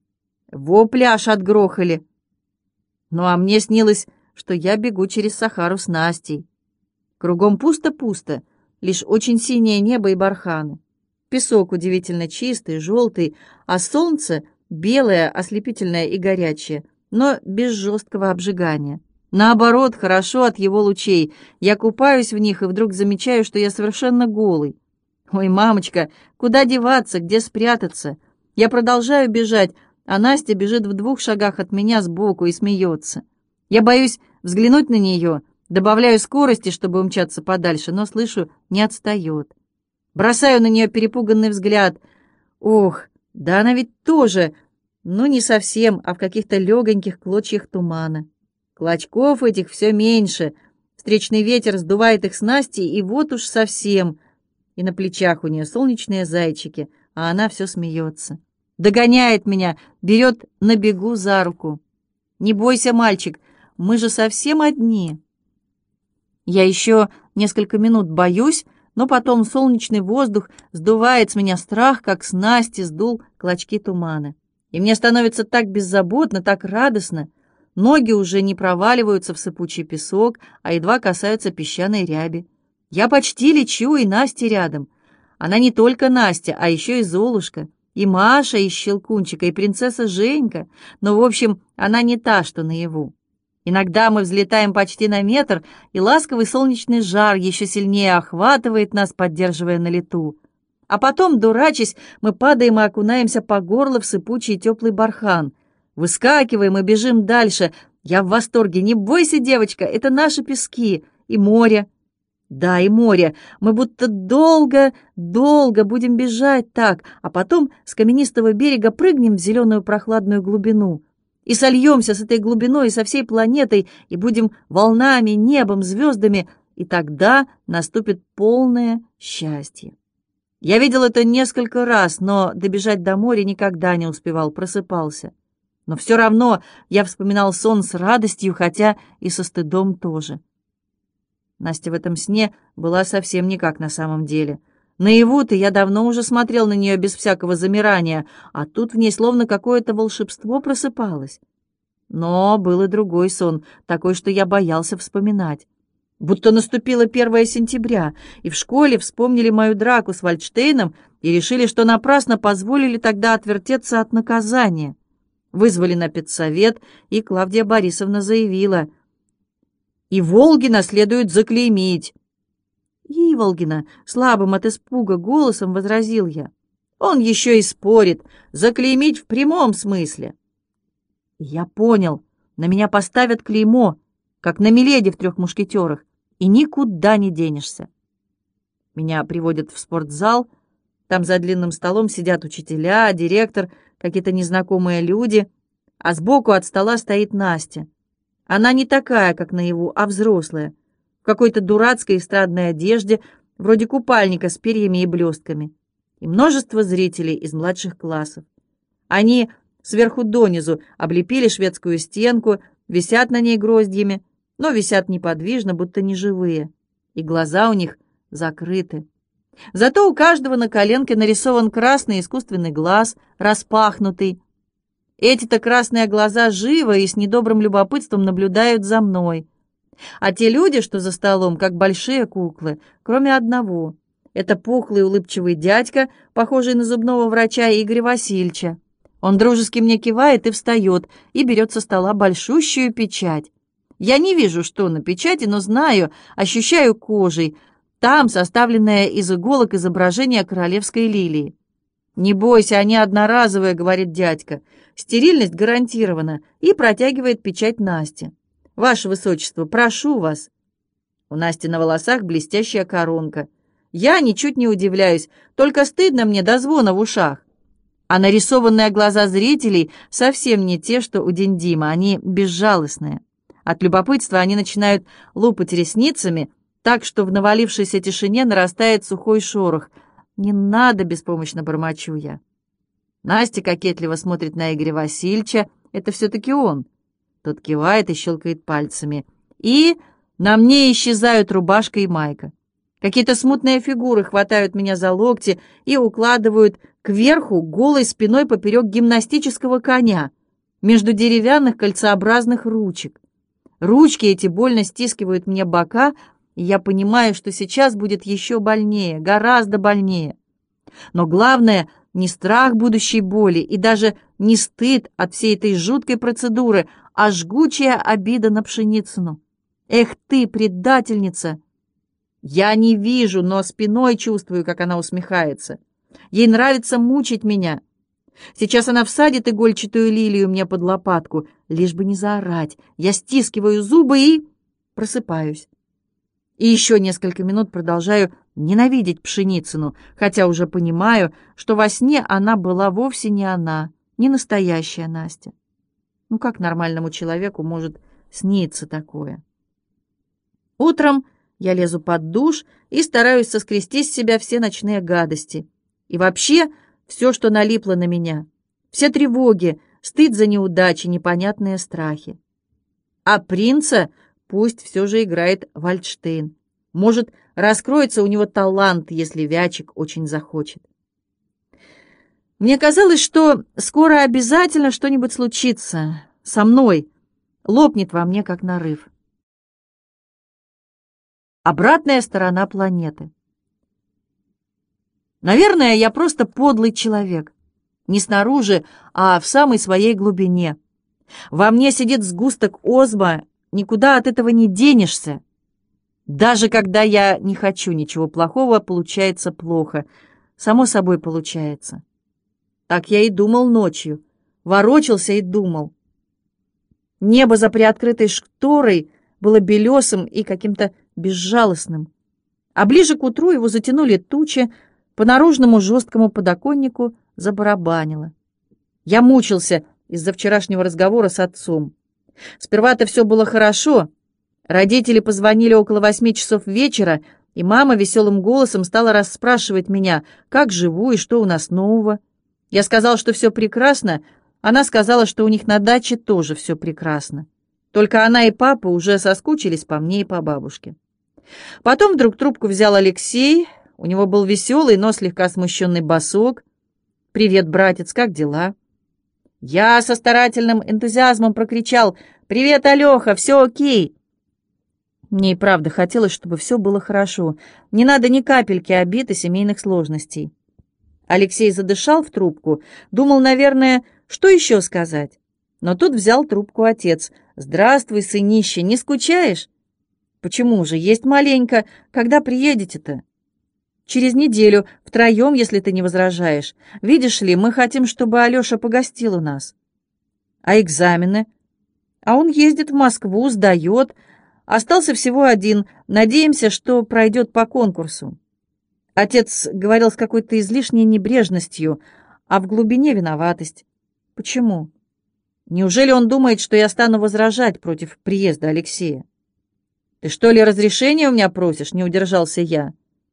Speaker 1: Во пляж отгрохали. Ну, а мне снилось, что я бегу через Сахару с Настей. Кругом пусто-пусто, лишь очень синее небо и барханы. Песок удивительно чистый, желтый, а солнце белое, ослепительное и горячее, но без жесткого обжигания. Наоборот, хорошо от его лучей. Я купаюсь в них и вдруг замечаю, что я совершенно голый. Ой, мамочка, куда деваться, где спрятаться? Я продолжаю бежать, а Настя бежит в двух шагах от меня сбоку и смеется. Я боюсь взглянуть на нее, добавляю скорости, чтобы умчаться подальше, но слышу, не отстает. Бросаю на нее перепуганный взгляд. Ох, да она ведь тоже, ну не совсем, а в каких-то легоньких клочьях тумана. Клочков этих все меньше. Встречный ветер сдувает их с Насти, и вот уж совсем. И на плечах у нее солнечные зайчики, а она все смеется. Догоняет меня, берет на бегу за руку. «Не бойся, мальчик, мы же совсем одни». Я еще несколько минут боюсь, но потом солнечный воздух сдувает с меня страх, как с Насти сдул клочки тумана. И мне становится так беззаботно, так радостно. Ноги уже не проваливаются в сыпучий песок, а едва касаются песчаной ряби. Я почти лечу, и Настя рядом. Она не только Настя, а еще и Золушка, и Маша из Щелкунчика, и принцесса Женька. Но, в общем, она не та, что наяву. Иногда мы взлетаем почти на метр, и ласковый солнечный жар еще сильнее охватывает нас, поддерживая на лету. А потом, дурачась, мы падаем и окунаемся по горло в сыпучий теплый бархан. Выскакиваем и бежим дальше. Я в восторге. Не бойся, девочка, это наши пески. И море. Да, и море. Мы будто долго-долго будем бежать так, а потом с каменистого берега прыгнем в зеленую прохладную глубину. И сольемся с этой глубиной и со всей планетой, и будем волнами, небом, звездами, и тогда наступит полное счастье. Я видел это несколько раз, но добежать до моря никогда не успевал, просыпался. Но все равно я вспоминал сон с радостью, хотя и со стыдом тоже. Настя в этом сне была совсем не как на самом деле. Наяву-то я давно уже смотрел на нее без всякого замирания, а тут в ней словно какое-то волшебство просыпалось. Но был и другой сон, такой, что я боялся вспоминать. Будто наступило первое сентября, и в школе вспомнили мою драку с Вальдштейном и решили, что напрасно позволили тогда отвертеться от наказания. Вызвали на педсовет, и Клавдия Борисовна заявила: «И Волгина следует заклеймить». «И Волгина», — слабым от испуга голосом возразил я. «Он еще и спорит, заклеймить в прямом смысле». И я понял, на меня поставят клеймо, как на Миледи в «Трех мушкетерах», и никуда не денешься. Меня приводят в спортзал, там за длинным столом сидят учителя, директор, какие-то незнакомые люди, а сбоку от стола стоит Настя. Она не такая, как наяву, а взрослая, в какой-то дурацкой эстрадной одежде, вроде купальника с перьями и блестками, и множество зрителей из младших классов. Они сверху донизу облепили шведскую стенку, висят на ней гроздьями, но висят неподвижно, будто неживые, и глаза у них закрыты. Зато у каждого на коленке нарисован красный искусственный глаз, распахнутый. Эти-то красные глаза живо и с недобрым любопытством наблюдают за мной. А те люди, что за столом, как большие куклы, кроме одного. Это пухлый улыбчивый дядька, похожий на зубного врача Игоря Васильевича. Он дружески мне кивает и встает, и берет со стола большущую печать. Я не вижу, что на печати, но знаю, ощущаю кожей. Там составленное из иголок изображение королевской лилии. «Не бойся, они одноразовые», — говорит дядька. «Стерильность гарантирована», и протягивает печать Насте. «Ваше Высочество, прошу вас». У Насти на волосах блестящая коронка. Я ничуть не удивляюсь, только стыдно мне до звона в ушах. А нарисованные глаза зрителей совсем не те, что у Диндима, они безжалостные. От любопытства они начинают лупать ресницами, так что в навалившейся тишине нарастает сухой шорох. «Не надо», — беспомощно бормочу я. Настя кокетливо смотрит на Игоря Васильевича. Это все-таки он. Тот кивает и щелкает пальцами. И на мне исчезают рубашка и майка. Какие-то смутные фигуры хватают меня за локти и укладывают кверху голой спиной поперек гимнастического коня, между деревянных кольцеобразных ручек. Ручки эти больно стискивают мне бока, и я понимаю, что сейчас будет еще больнее, гораздо больнее. Но главное не страх будущей боли и даже не стыд от всей этой жуткой процедуры, а жгучая обида на Пшеницыну. «Эх ты, предательница!» Я не вижу, но спиной чувствую, как она усмехается. Ей нравится мучить меня. Сейчас она всадит игольчатую лилию мне под лопатку, лишь бы не заорать. Я стискиваю зубы и просыпаюсь. И еще несколько минут продолжаю ненавидеть Пшеницыну, хотя уже понимаю, что во сне она была вовсе не она, не настоящая Настя. Ну как нормальному человеку может сниться такое? Утром я лезу под душ и стараюсь соскрести с себя все ночные гадости. И вообще все, что налипло на меня. Все тревоги, стыд за неудачи, непонятные страхи. А принца пусть все же играет Вальдштейн. Может, раскроется у него талант, если Вячик очень захочет. Мне казалось, что скоро обязательно что-нибудь случится со мной, лопнет во мне, как нарыв. Обратная сторона планеты. Наверное, я просто подлый человек. Не снаружи, а в самой своей глубине. Во мне сидит сгусток озма, никуда от этого не денешься. Даже когда я не хочу ничего плохого, получается плохо. Само собой получается. Так я и думал ночью. Ворочался и думал. Небо за приоткрытой шторой было белесым и каким-то безжалостным. А ближе к утру его затянули тучи, по наружному жесткому подоконнику забарабанило. Я мучился из-за вчерашнего разговора с отцом. Сперва-то все было хорошо. Родители позвонили около восьми часов вечера, и мама веселым голосом стала расспрашивать меня, как живу и что у нас нового. Я сказал, что все прекрасно. Она сказала, что у них на даче тоже все прекрасно. Только она и папа уже соскучились по мне и по бабушке. Потом вдруг трубку взял Алексей. У него был веселый, но слегка смущенный басок. «Привет, братец, как дела?» Я со старательным энтузиазмом прокричал: «Привет, Алёха, все окей!» Мне и правда хотелось, чтобы все было хорошо. Не надо ни капельки обид и семейных сложностей. Алексей задышал в трубку, думал, наверное, что еще сказать. Но тут взял трубку отец. «Здравствуй, сынище, не скучаешь?» «Почему же? Есть маленько. Когда приедете-то?» «Через неделю, втроем, если ты не возражаешь. Видишь ли, мы хотим, чтобы Алеша погостил у нас». «А экзамены?» «А он ездит в Москву, сдает. Остался всего один. Надеемся, что пройдет по конкурсу». Отец говорил с какой-то излишней небрежностью, а в глубине виноватость. «Почему? Неужели он думает, что я стану возражать против приезда Алексея?» «Ты что ли разрешения у меня просишь?» — не удержался я.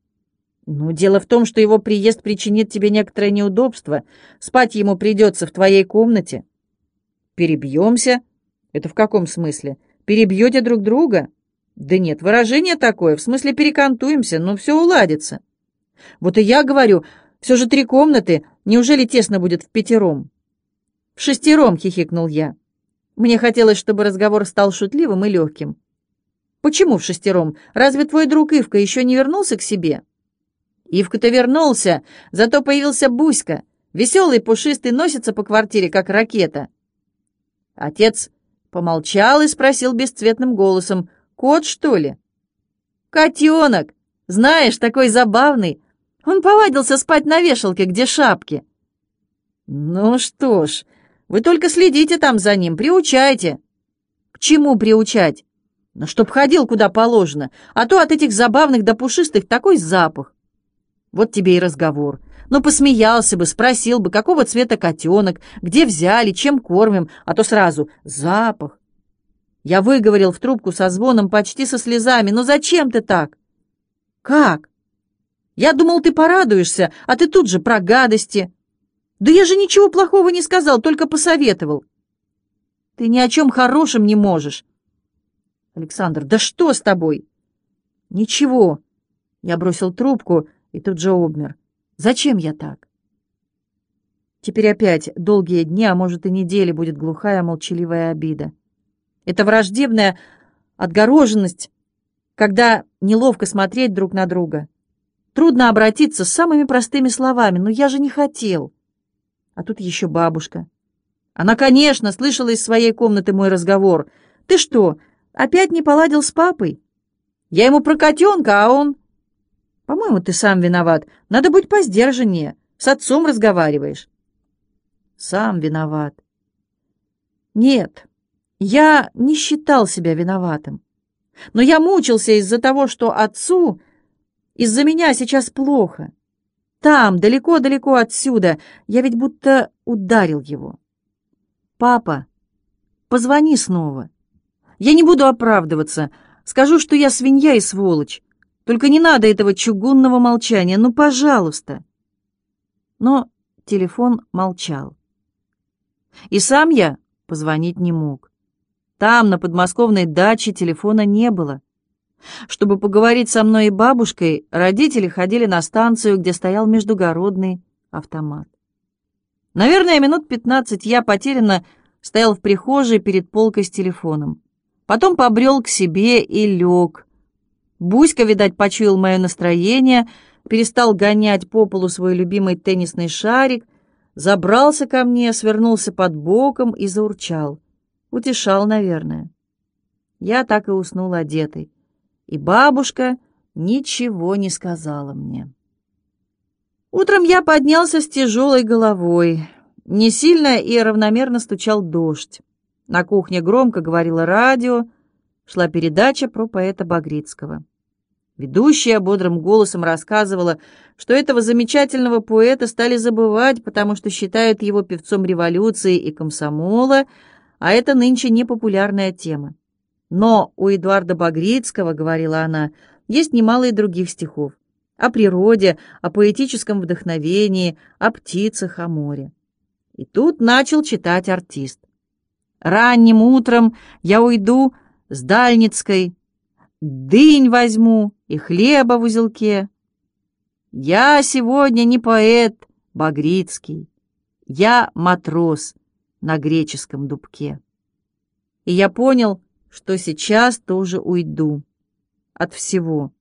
Speaker 1: «Ну, дело в том, что его приезд причинит тебе некоторое неудобство. Спать ему придется в твоей комнате». «Перебьемся?» «Это в каком смысле? Перебьете друг друга?» «Да нет, выражение такое, в смысле перекантуемся, но все уладится». «Вот и я говорю, все же три комнаты, неужели тесно будет впятером?» «В шестером», — хихикнул я. Мне хотелось, чтобы разговор стал шутливым и легким. «Почему в шестером? Разве твой друг Ивка еще не вернулся к себе?» «Ивка-то вернулся, зато появился Буська. Веселый, пушистый, носится по квартире, как ракета». Отец помолчал и спросил бесцветным голосом: «Кот, что ли?» «Котенок! Знаешь, такой забавный. Он повадился спать на вешалке, где шапки». «Ну что ж, вы только следите там за ним, приучайте». «К чему приучать?» «Ну, чтоб ходил куда положено, а то от этих забавных да пушистых такой запах». Вот тебе и разговор. Ну, посмеялся бы, спросил бы, какого цвета котенок, где взяли, чем кормим, а то сразу запах. Я выговорил в трубку со звоном, почти со слезами. «Ну зачем ты так?» «Как? Я думал, ты порадуешься, а ты тут же про гадости». «Да я же ничего плохого не сказал, только посоветовал». «Ты ни о чем хорошем не можешь». «Александр, да что с тобой?» «Ничего». Я бросил трубку и тут же обмер. «Зачем я так?» Теперь опять долгие дни, а может и недели, будет глухая, молчаливая обида. Это враждебная отгороженность, когда неловко смотреть друг на друга. Трудно обратиться с самыми простыми словами: «Но я же не хотел». А тут еще бабушка. Она, конечно, слышала из своей комнаты мой разговор. «Ты что, опять не поладил с папой?» «Я ему про котенка, а он...» «По-моему, ты сам виноват. Надо быть посдержаннее. С отцом разговариваешь». «Сам виноват». «Нет, я не считал себя виноватым. Но я мучился из-за того, что отцу из-за меня сейчас плохо. Там, далеко-далеко отсюда, я ведь будто ударил его. Папа, позвони снова. Я не буду оправдываться. Скажу, что я свинья и сволочь. Только не надо этого чугунного молчания, ну, пожалуйста». Но телефон молчал. И сам я позвонить не мог. Там, на подмосковной даче, телефона не было. Чтобы поговорить со мной и бабушкой, родители ходили на станцию, где стоял междугородный автомат. Наверное, минут пятнадцать я потерянно стоял в прихожей перед полкой с телефоном. Потом побрел к себе и лег. Буська, видать, почуял мое настроение, перестал гонять по полу свой любимый теннисный шарик, забрался ко мне, свернулся под боком и заурчал. Утешал, наверное. Я так и уснул одетый. И бабушка ничего не сказала мне. Утром я поднялся с тяжелой головой. Не сильно и равномерно стучал дождь. На кухне громко говорило радио. Шла передача про поэта Багрицкого. Ведущая бодрым голосом рассказывала, что этого замечательного поэта стали забывать, потому что считают его певцом революции и комсомола, а это нынче непопулярная тема. Но у Эдуарда Багрицкого, говорила она, есть немало и других стихов. О природе, о поэтическом вдохновении, о птицах, о море. И тут начал читать артист. «Ранним утром я уйду с Дальницкой, дынь возьму и хлеба в узелке. Я сегодня не поэт Багрицкий, я матрос на греческом дубке. И я понял, что сейчас тоже уйду от всего.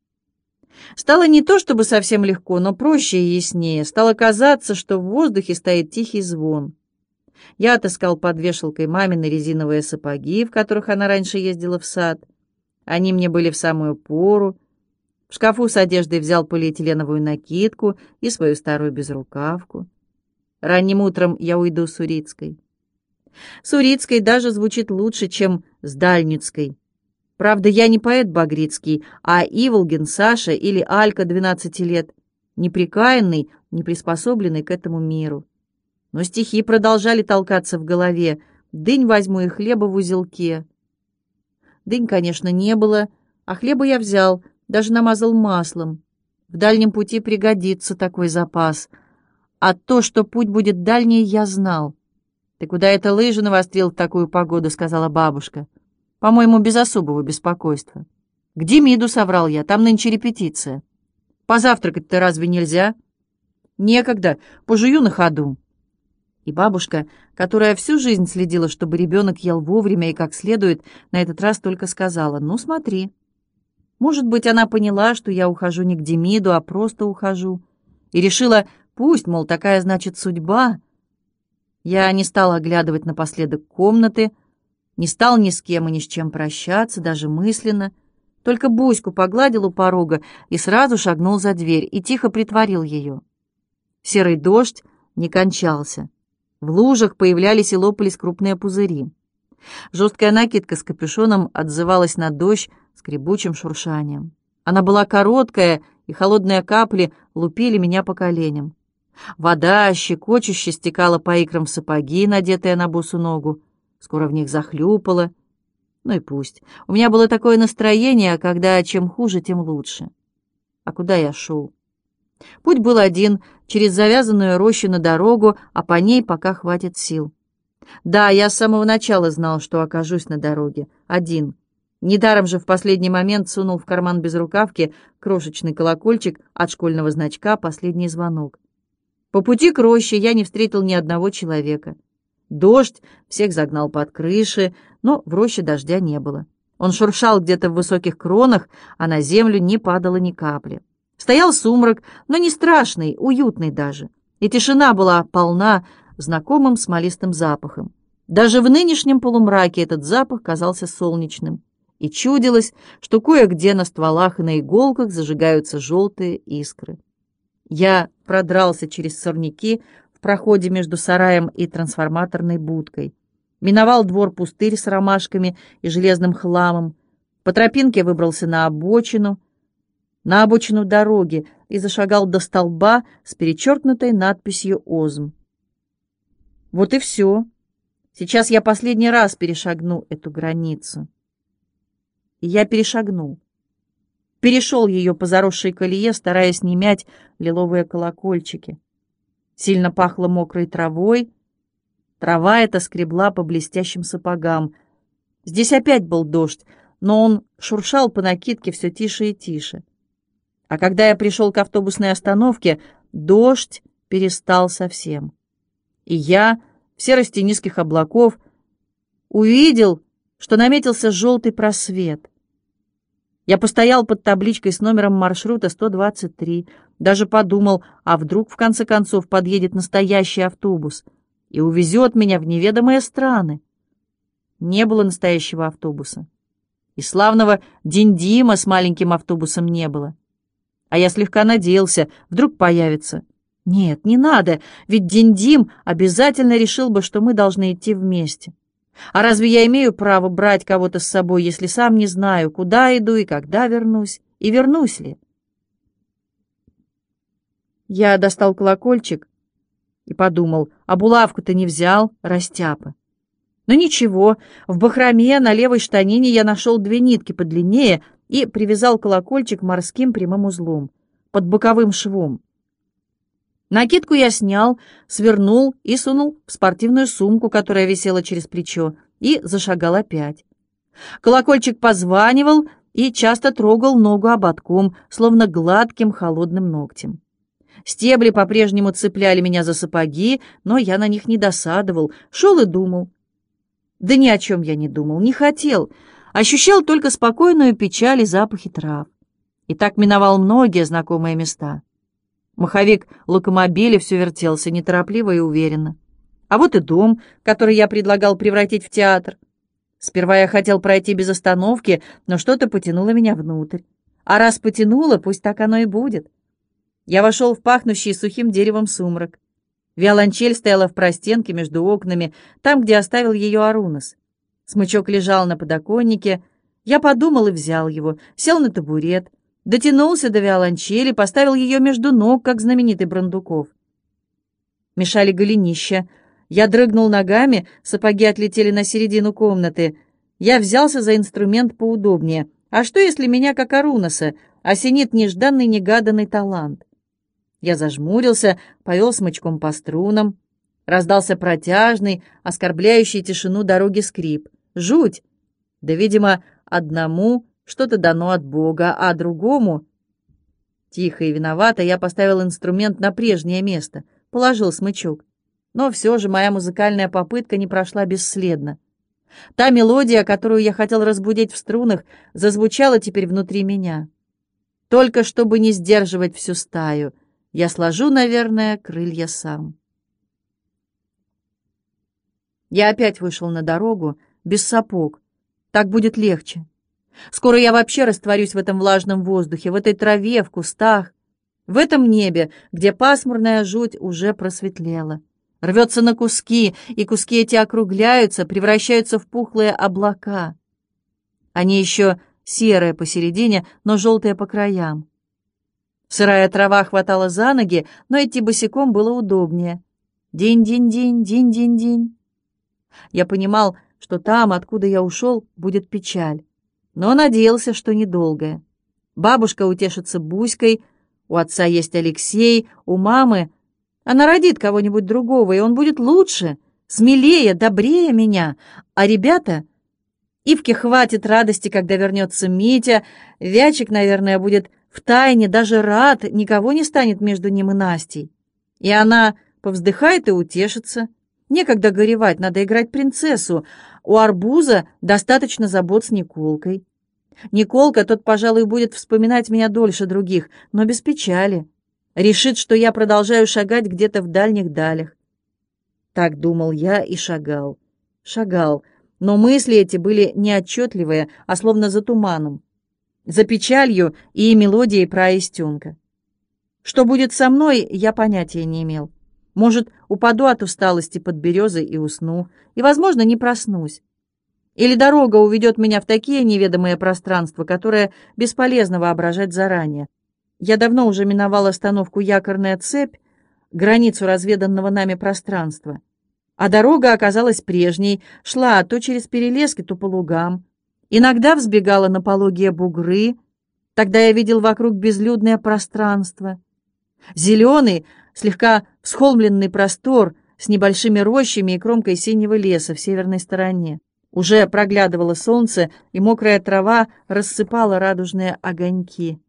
Speaker 1: Стало не то чтобы совсем легко, но проще и яснее. Стало казаться, что в воздухе стоит тихий звон. Я отыскал под вешалкой мамины резиновые сапоги, в которых она раньше ездила в сад. Они мне были в самую пору. В шкафу с одеждой взял полиэтиленовую накидку и свою старую безрукавку. Ранним утром я уйду с Урицкой. С Урицкой даже звучит лучше, чем с Дальницкой. Правда, я не поэт Багрицкий, а Иволгин Саша или Алька двенадцати лет, неприкаянный, не приспособленный к этому миру. Но стихи продолжали толкаться в голове. Дынь возьму и хлеба в узелке. Дынь, конечно, не было, а хлеба я взял, даже намазал маслом. В дальнем пути пригодится такой запас. А то, что путь будет дальний, я знал. «Ты куда это лыжи навострил в такую погоду?» — сказала бабушка. «По-моему, без особого беспокойства». «К Демиду», — соврал я, — «там нынче репетиция». «Позавтракать-то разве нельзя?» «Некогда, пожую на ходу». И бабушка, которая всю жизнь следила, чтобы ребенок ел вовремя и как следует, на этот раз только сказала: «Ну, смотри». Может быть, она поняла, что я ухожу не к Демиду, а просто ухожу, и решила: пусть, мол, такая, значит, судьба. Я не стал оглядывать напоследок комнаты, не стал ни с кем и ни с чем прощаться, даже мысленно, только Буську погладил у порога и сразу шагнул за дверь и тихо притворил ее. Серый дождь не кончался. В лужах появлялись и лопались крупные пузыри. Жесткая накидка с капюшоном отзывалась на дождь скребучим шуршанием. Она была короткая, и холодные капли лупили меня по коленям. Вода щекочуще стекала по икрам в сапоги, надетые на босу ногу. Скоро в них захлюпало. Ну и пусть. У меня было такое настроение, когда чем хуже, тем лучше. А куда я шел? Путь был один, через завязанную рощу на дорогу, а по ней пока хватит сил. Да, я с самого начала знал, что окажусь на дороге. Один. Недаром же в последний момент сунул в карман безрукавки крошечный колокольчик от школьного значка «Последний звонок». По пути к роще я не встретил ни одного человека. Дождь всех загнал под крыши, но в роще дождя не было. Он шуршал где-то в высоких кронах, а на землю не падало ни капли. Стоял сумрак, но не страшный, уютный даже. И тишина была полна знакомым смолистым запахом. Даже в нынешнем полумраке этот запах казался солнечным. И чудилось, что кое-где на стволах и на иголках зажигаются желтые искры. Я продрался через сорняки в проходе между сараем и трансформаторной будкой. Миновал двор-пустырь с ромашками и железным хламом. По тропинке выбрался на обочину, на обочину дороги и зашагал до столба с перечеркнутой надписью «Озм». Вот и все. Сейчас я последний раз перешагну эту границу. И я перешагнул. Перешел ее по заросшей колее, стараясь не мять лиловые колокольчики. Сильно пахло мокрой травой. Трава эта скребла по блестящим сапогам. Здесь опять был дождь, но он шуршал по накидке все тише и тише. А когда я пришел к автобусной остановке, дождь перестал совсем. И я, в серости низких облаков, увидел, что наметился желтый просвет. Я постоял под табличкой с номером маршрута сто двадцать три, даже подумал, а вдруг в конце концов подъедет настоящий автобус и увезет меня в неведомые страны. Не было настоящего автобуса. И славного Диндима с маленьким автобусом не было. А я слегка надеялся, вдруг появится. Нет, не надо, ведь Диндим обязательно решил бы, что мы должны идти вместе. А разве я имею право брать кого-то с собой, если сам не знаю, куда иду и когда вернусь, и вернусь ли? Я достал колокольчик и подумал, а булавку-то не взял, растяпа. Но ничего, в бахроме на левой штанине я нашел две нитки подлиннее и привязал колокольчик морским прямым узлом, под боковым швом. Накидку я снял, свернул и сунул в спортивную сумку, которая висела через плечо, и зашагал опять. Колокольчик позванивал, и часто трогал ногу ободком, словно гладким холодным ногтем. Стебли по-прежнему цепляли меня за сапоги, но я на них не досадовал, шел и думал. Да ни о чем я не думал, не хотел, ощущал только спокойную печаль и запахи трав. И так миновал многие знакомые места. Маховик локомобиля все вертелся неторопливо и уверенно. А вот и дом, который я предлагал превратить в театр. Сперва я хотел пройти без остановки, но что-то потянуло меня внутрь. А раз потянуло, пусть так оно и будет. Я вошел в пахнущий сухим деревом сумрак. Виолончель стояла в простенке между окнами, там, где оставил ее Арунас. Смычок лежал на подоконнике. Я подумал и взял его, сел на табурет, дотянулся до виолончели, поставил ее между ног, как знаменитый Брандуков. Мешали голенища. Я дрыгнул ногами, сапоги отлетели на середину комнаты. Я взялся за инструмент поудобнее. А что, если меня, как Арунаса, осенит нежданный-негаданный талант? Я зажмурился, повел смычком по струнам. Раздался протяжный, оскорбляющий тишину дороги скрип. Жуть! Да, видимо, одному что-то дано от Бога, а другому... Тихо и виновато я поставил инструмент на прежнее место, положил смычок. Но все же моя музыкальная попытка не прошла бесследно. Та мелодия, которую я хотел разбудить в струнах, зазвучала теперь внутри меня. Только чтобы не сдерживать всю стаю, я сложу, наверное, крылья сам. Я опять вышел на дорогу, без сапог. Так будет легче. Скоро я вообще растворюсь в этом влажном воздухе, в этой траве, в кустах, в этом небе, где пасмурная жуть уже просветлела. Рвется на куски, и куски эти округляются, превращаются в пухлые облака. Они еще серые посередине, но желтые по краям. Сырая трава хватала за ноги, но идти босиком было удобнее. Динь-динь-динь, динь-динь-динь. Я понимал, что там, откуда я ушел, будет печаль, но надеялся, что недолгая. Бабушка утешится Буськой, у отца есть Алексей, у мамы... Она родит кого-нибудь другого, и он будет лучше, смелее, добрее меня. А ребята... Ивке хватит радости, когда вернется Митя. Вячик, наверное, будет втайне, даже рад, никого не станет между ним и Настей. И она повздыхает и утешится. Некогда горевать, надо играть принцессу. У Арбуза достаточно забот с Николкой. Николка, тот, пожалуй, будет вспоминать меня дольше других, но без печали. Решит, что я продолжаю шагать где-то в дальних далях. Так думал я и шагал. Шагал, но мысли эти были неотчетливые, а словно за туманом, за печалью и мелодией про Аистенка. Что будет со мной, я понятия не имел. Может, упаду от усталости под березой и усну, и, возможно, не проснусь. Или дорога уведет меня в такие неведомые пространства, которые бесполезно воображать заранее. Я давно уже миновал остановку «Якорная цепь», границу разведанного нами пространства. А дорога оказалась прежней, шла то через перелески, то по лугам. Иногда взбегала на пологие бугры. Тогда я видел вокруг безлюдное пространство. Зеленый, слегка всхолмленный простор с небольшими рощами и кромкой синего леса в северной стороне. Уже проглядывало солнце, и мокрая трава рассыпала радужные огоньки.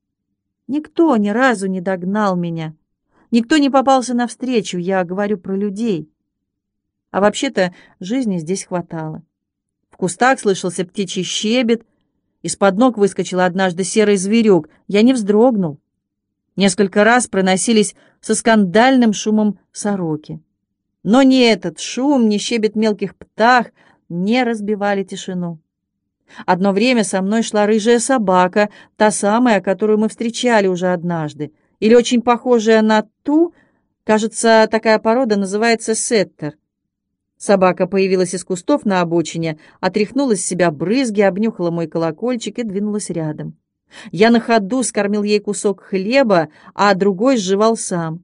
Speaker 1: Никто ни разу не догнал меня. Никто не попался навстречу, я говорю про людей. А вообще-то жизни здесь хватало. В кустах слышался птичий щебет. Из-под ног выскочил однажды серый зверек. Я не вздрогнул. Несколько раз проносились со скандальным шумом сороки. Но ни этот шум, ни щебет мелких птах не разбивали тишину. Одно время со мной шла рыжая собака, та самая, которую мы встречали уже однажды, или очень похожая на ту, кажется, такая порода называется сеттер. Собака появилась из кустов на обочине, отряхнула с себя брызги, обнюхала мой колокольчик и двинулась рядом. Я на ходу скормил ей кусок хлеба, а другой сживал сам.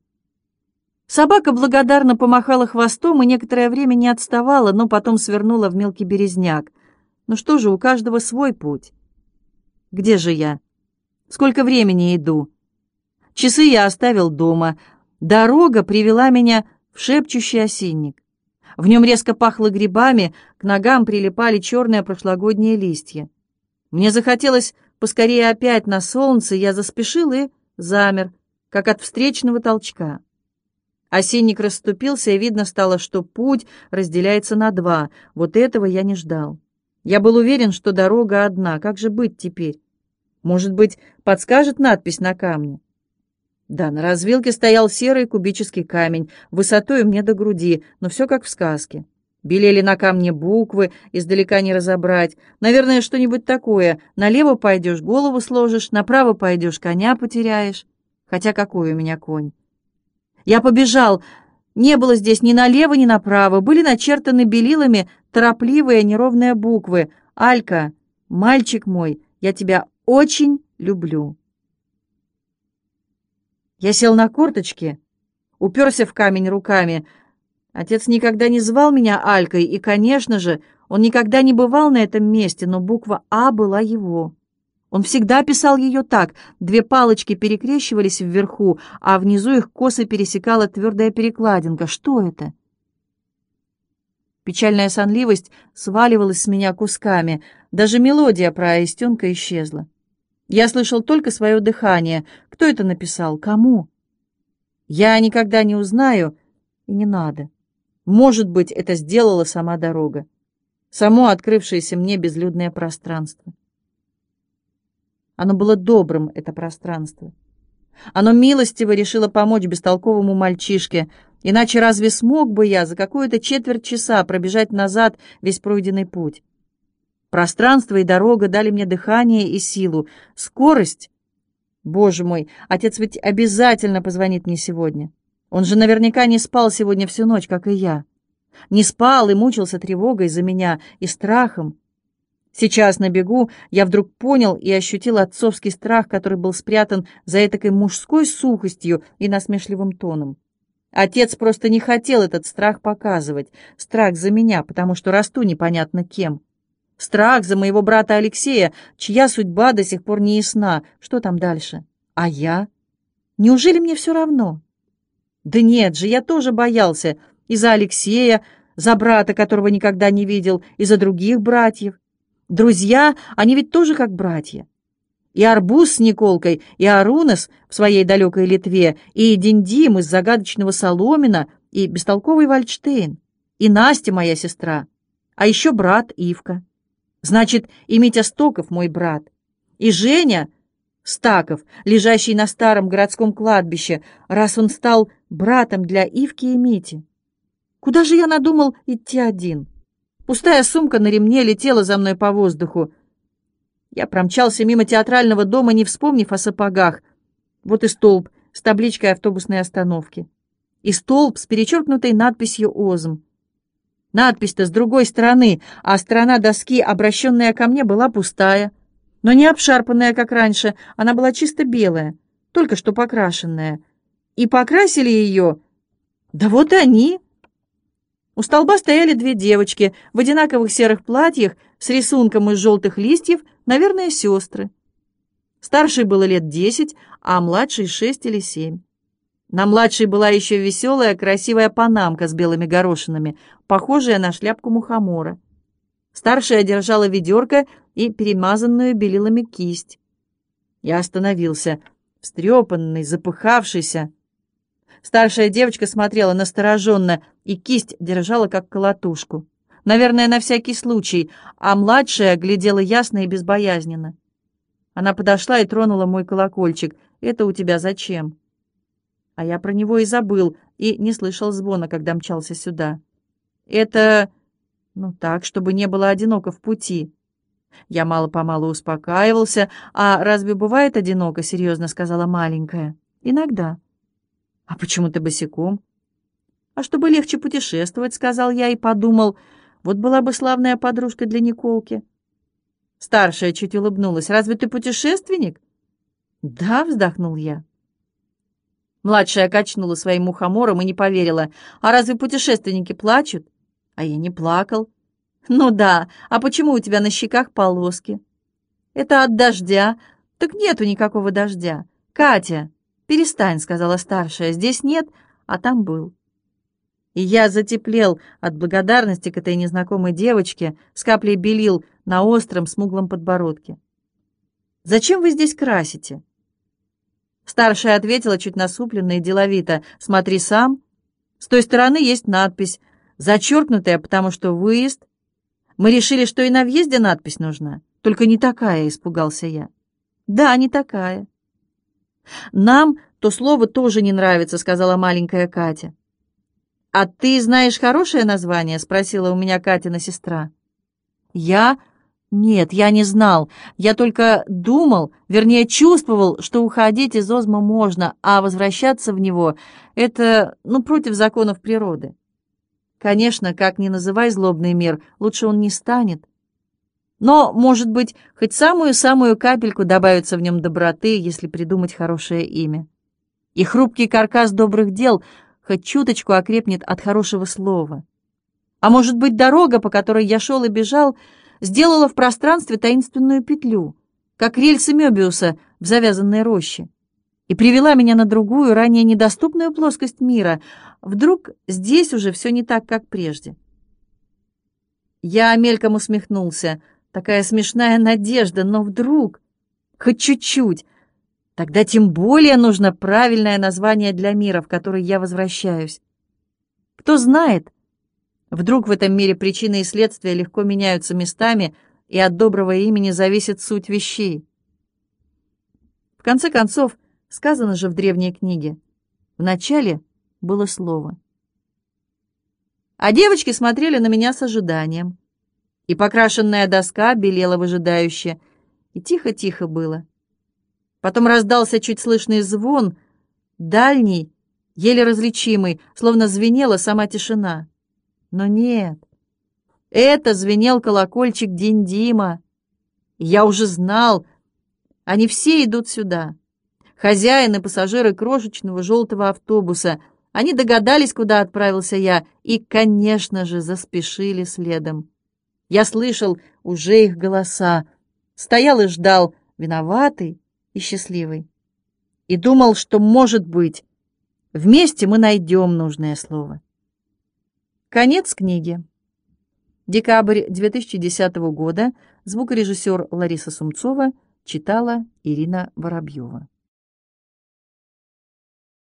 Speaker 1: Собака благодарно помахала хвостом и некоторое время не отставала, но потом свернула в мелкий березняк. Ну что же, у каждого свой путь. Где же я? Сколько времени иду? Часы я оставил дома. Дорога привела меня в шепчущий осинник. В нем резко пахло грибами, к ногам прилипали черные прошлогодние листья. Мне захотелось поскорее опять на солнце, я заспешил и замер, как от встречного толчка. Осинник расступился, и видно стало, что путь разделяется на два. Вот этого я не ждал. Я был уверен, что дорога одна. Как же быть теперь? Может быть, подскажет надпись на камне? Да, на развилке стоял серый кубический камень, высотой мне до груди, но все как в сказке. Белели на камне буквы, издалека не разобрать. Наверное, что-нибудь такое. Налево пойдешь, голову сложишь, направо пойдешь, коня потеряешь. Хотя какой у меня конь? Я побежал. Не было здесь ни налево, ни направо. Были начертаны белилами торопливые неровные буквы. «Алька, мальчик мой, я тебя очень люблю». Я сел на корточки, уперся в камень руками. Отец никогда не звал меня Алькой, и, конечно же, он никогда не бывал на этом месте, но буква «А» была его. Он всегда писал ее так: две палочки перекрещивались вверху, а внизу их косо пересекала твердая перекладинка. Что это? Печальная сонливость сваливалась с меня кусками. Даже мелодия про аистенка исчезла. Я слышал только свое дыхание. Кто это написал? Кому? Я никогда не узнаю, и не надо. Может быть, это сделала сама дорога, само открывшееся мне безлюдное пространство. Оно было добрым, это пространство. Оно милостиво решило помочь бестолковому мальчишке, иначе разве смог бы я за какую-то четверть часа пробежать назад весь пройденный путь? Пространство и дорога дали мне дыхание и силу, скорость. Боже мой, отец ведь обязательно позвонит мне сегодня. Он же наверняка не спал сегодня всю ночь, как и я. Не спал и мучился тревогой за меня и страхом. Сейчас на бегу я вдруг понял и ощутил отцовский страх, который был спрятан за этакой мужской сухостью и насмешливым тоном. Отец просто не хотел этот страх показывать. Страх за меня, потому что расту непонятно кем. Страх за моего брата Алексея, чья судьба до сих пор не ясна. Что там дальше? А я? Неужели мне все равно? Да нет же, я тоже боялся. И за Алексея, за брата, которого никогда не видел, и за других братьев. Друзья, они ведь тоже как братья. И Арбуз с Николкой, и Арунес в своей далекой Литве, и Диндим из загадочного Соломина, и бестолковый Вальдштейн, и Настя, моя сестра, а еще брат Ивка. Значит, и Митя Стоков мой брат, и Женя Стаков, лежащий на старом городском кладбище, раз он стал братом для Ивки и Мити. Куда же я надумал идти один? Пустая сумка на ремне летела за мной по воздуху. Я промчался мимо театрального дома, не вспомнив о сапогах. Вот и столб с табличкой автобусной остановки. И столб с перечеркнутой надписью «Озм». Надпись-то с другой стороны, а сторона доски, обращенная ко мне, была пустая, но не обшарпанная, как раньше. Она была чисто белая, только что покрашенная. И покрасили ее... Да вот они! У столба стояли две девочки в одинаковых серых платьях с рисунком из желтых листьев, наверное, сестры. Старшей было лет десять, а младшей шесть или семь. На младшей была еще веселая, красивая панамка с белыми горошинами, похожая на шляпку мухомора. Старшая держала ведерко и перемазанную белилами кисть. Я остановился, встрепанный, запыхавшийся. Старшая девочка смотрела настороженно и кисть держала как колотушку. Наверное, на всякий случай, а младшая глядела ясно и безбоязненно. Она подошла и тронула мой колокольчик. «Это у тебя зачем?» А я про него и забыл, и не слышал звона, когда мчался сюда. «Это... ну так, чтобы не было одиноко в пути». Я мало-помалу успокаивался. «А разве бывает одиноко?» — серьезно сказала маленькая. «Иногда». «А почему ты босиком?» «А чтобы легче путешествовать», — сказал я и подумал, вот была бы славная подружка для Николки. Старшая чуть улыбнулась. «Разве ты путешественник?» «Да», — вздохнул я. Младшая качнула своим мухомором и не поверила. «А разве путешественники плачут?» «А я не плакал». «Ну да, а почему у тебя на щеках полоски?» «Это от дождя». «Так нету никакого дождя». «Катя, перестань», — сказала старшая. «Здесь нет, а там был». И я затеплел от благодарности к этой незнакомой девочке с каплей белил на остром смуглом подбородке. «Зачем вы здесь красите?» Старшая ответила чуть насупленно и деловито: «Смотри сам. С той стороны есть надпись, зачеркнутая, потому что выезд. Мы решили, что и на въезде надпись нужна. Только не такая», — испугался я. «Да, не такая». «Нам то слово тоже не нравится», — сказала маленькая Катя. «А ты знаешь хорошее название?» — спросила у меня Катина сестра. «Я? Нет, я не знал. Я только думал, вернее, чувствовал, что уходить из Озма можно, а возвращаться в него — это, ну, против законов природы. Конечно, как ни называй злобный мир, лучше он не станет. Но, может быть, хоть самую-самую капельку добавится в нем доброты, если придумать хорошее имя. И хрупкий каркас добрых дел хоть чуточку окрепнет от хорошего слова. А может быть, дорога, по которой я шел и бежал, сделала в пространстве таинственную петлю, как рельсы Мёбиуса в завязанной роще, и привела меня на другую, ранее недоступную плоскость мира. Вдруг здесь уже все не так, как прежде. Я мельком усмехнулся. Такая смешная надежда, но вдруг, хоть чуть-чуть, тогда тем более нужно правильное название для мира, в который я возвращаюсь. Кто знает, вдруг в этом мире причины и следствия легко меняются местами, и от доброго имени зависит суть вещей. В конце концов, сказано же в древней книге, в начале было слово. А девочки смотрели на меня с ожиданием, и покрашенная доска белела выжидающе, и тихо-тихо было. Потом раздался чуть слышный звон, дальний, еле различимый, словно звенела сама тишина. Но нет, это звенел колокольчик Диндима. Я уже знал, они все идут сюда. Хозяин и пассажиры крошечного желтого автобуса. Они догадались, куда отправился я, и, конечно же, заспешили следом. Я слышал уже их голоса, стоял и ждал, виноватый и счастливый. И думал, что, может быть, вместе мы найдем нужное слово. Конец книги. Декабрь две тысячи десятого года. Звукорежиссер Лариса Сумцова читала Ирина Воробьева.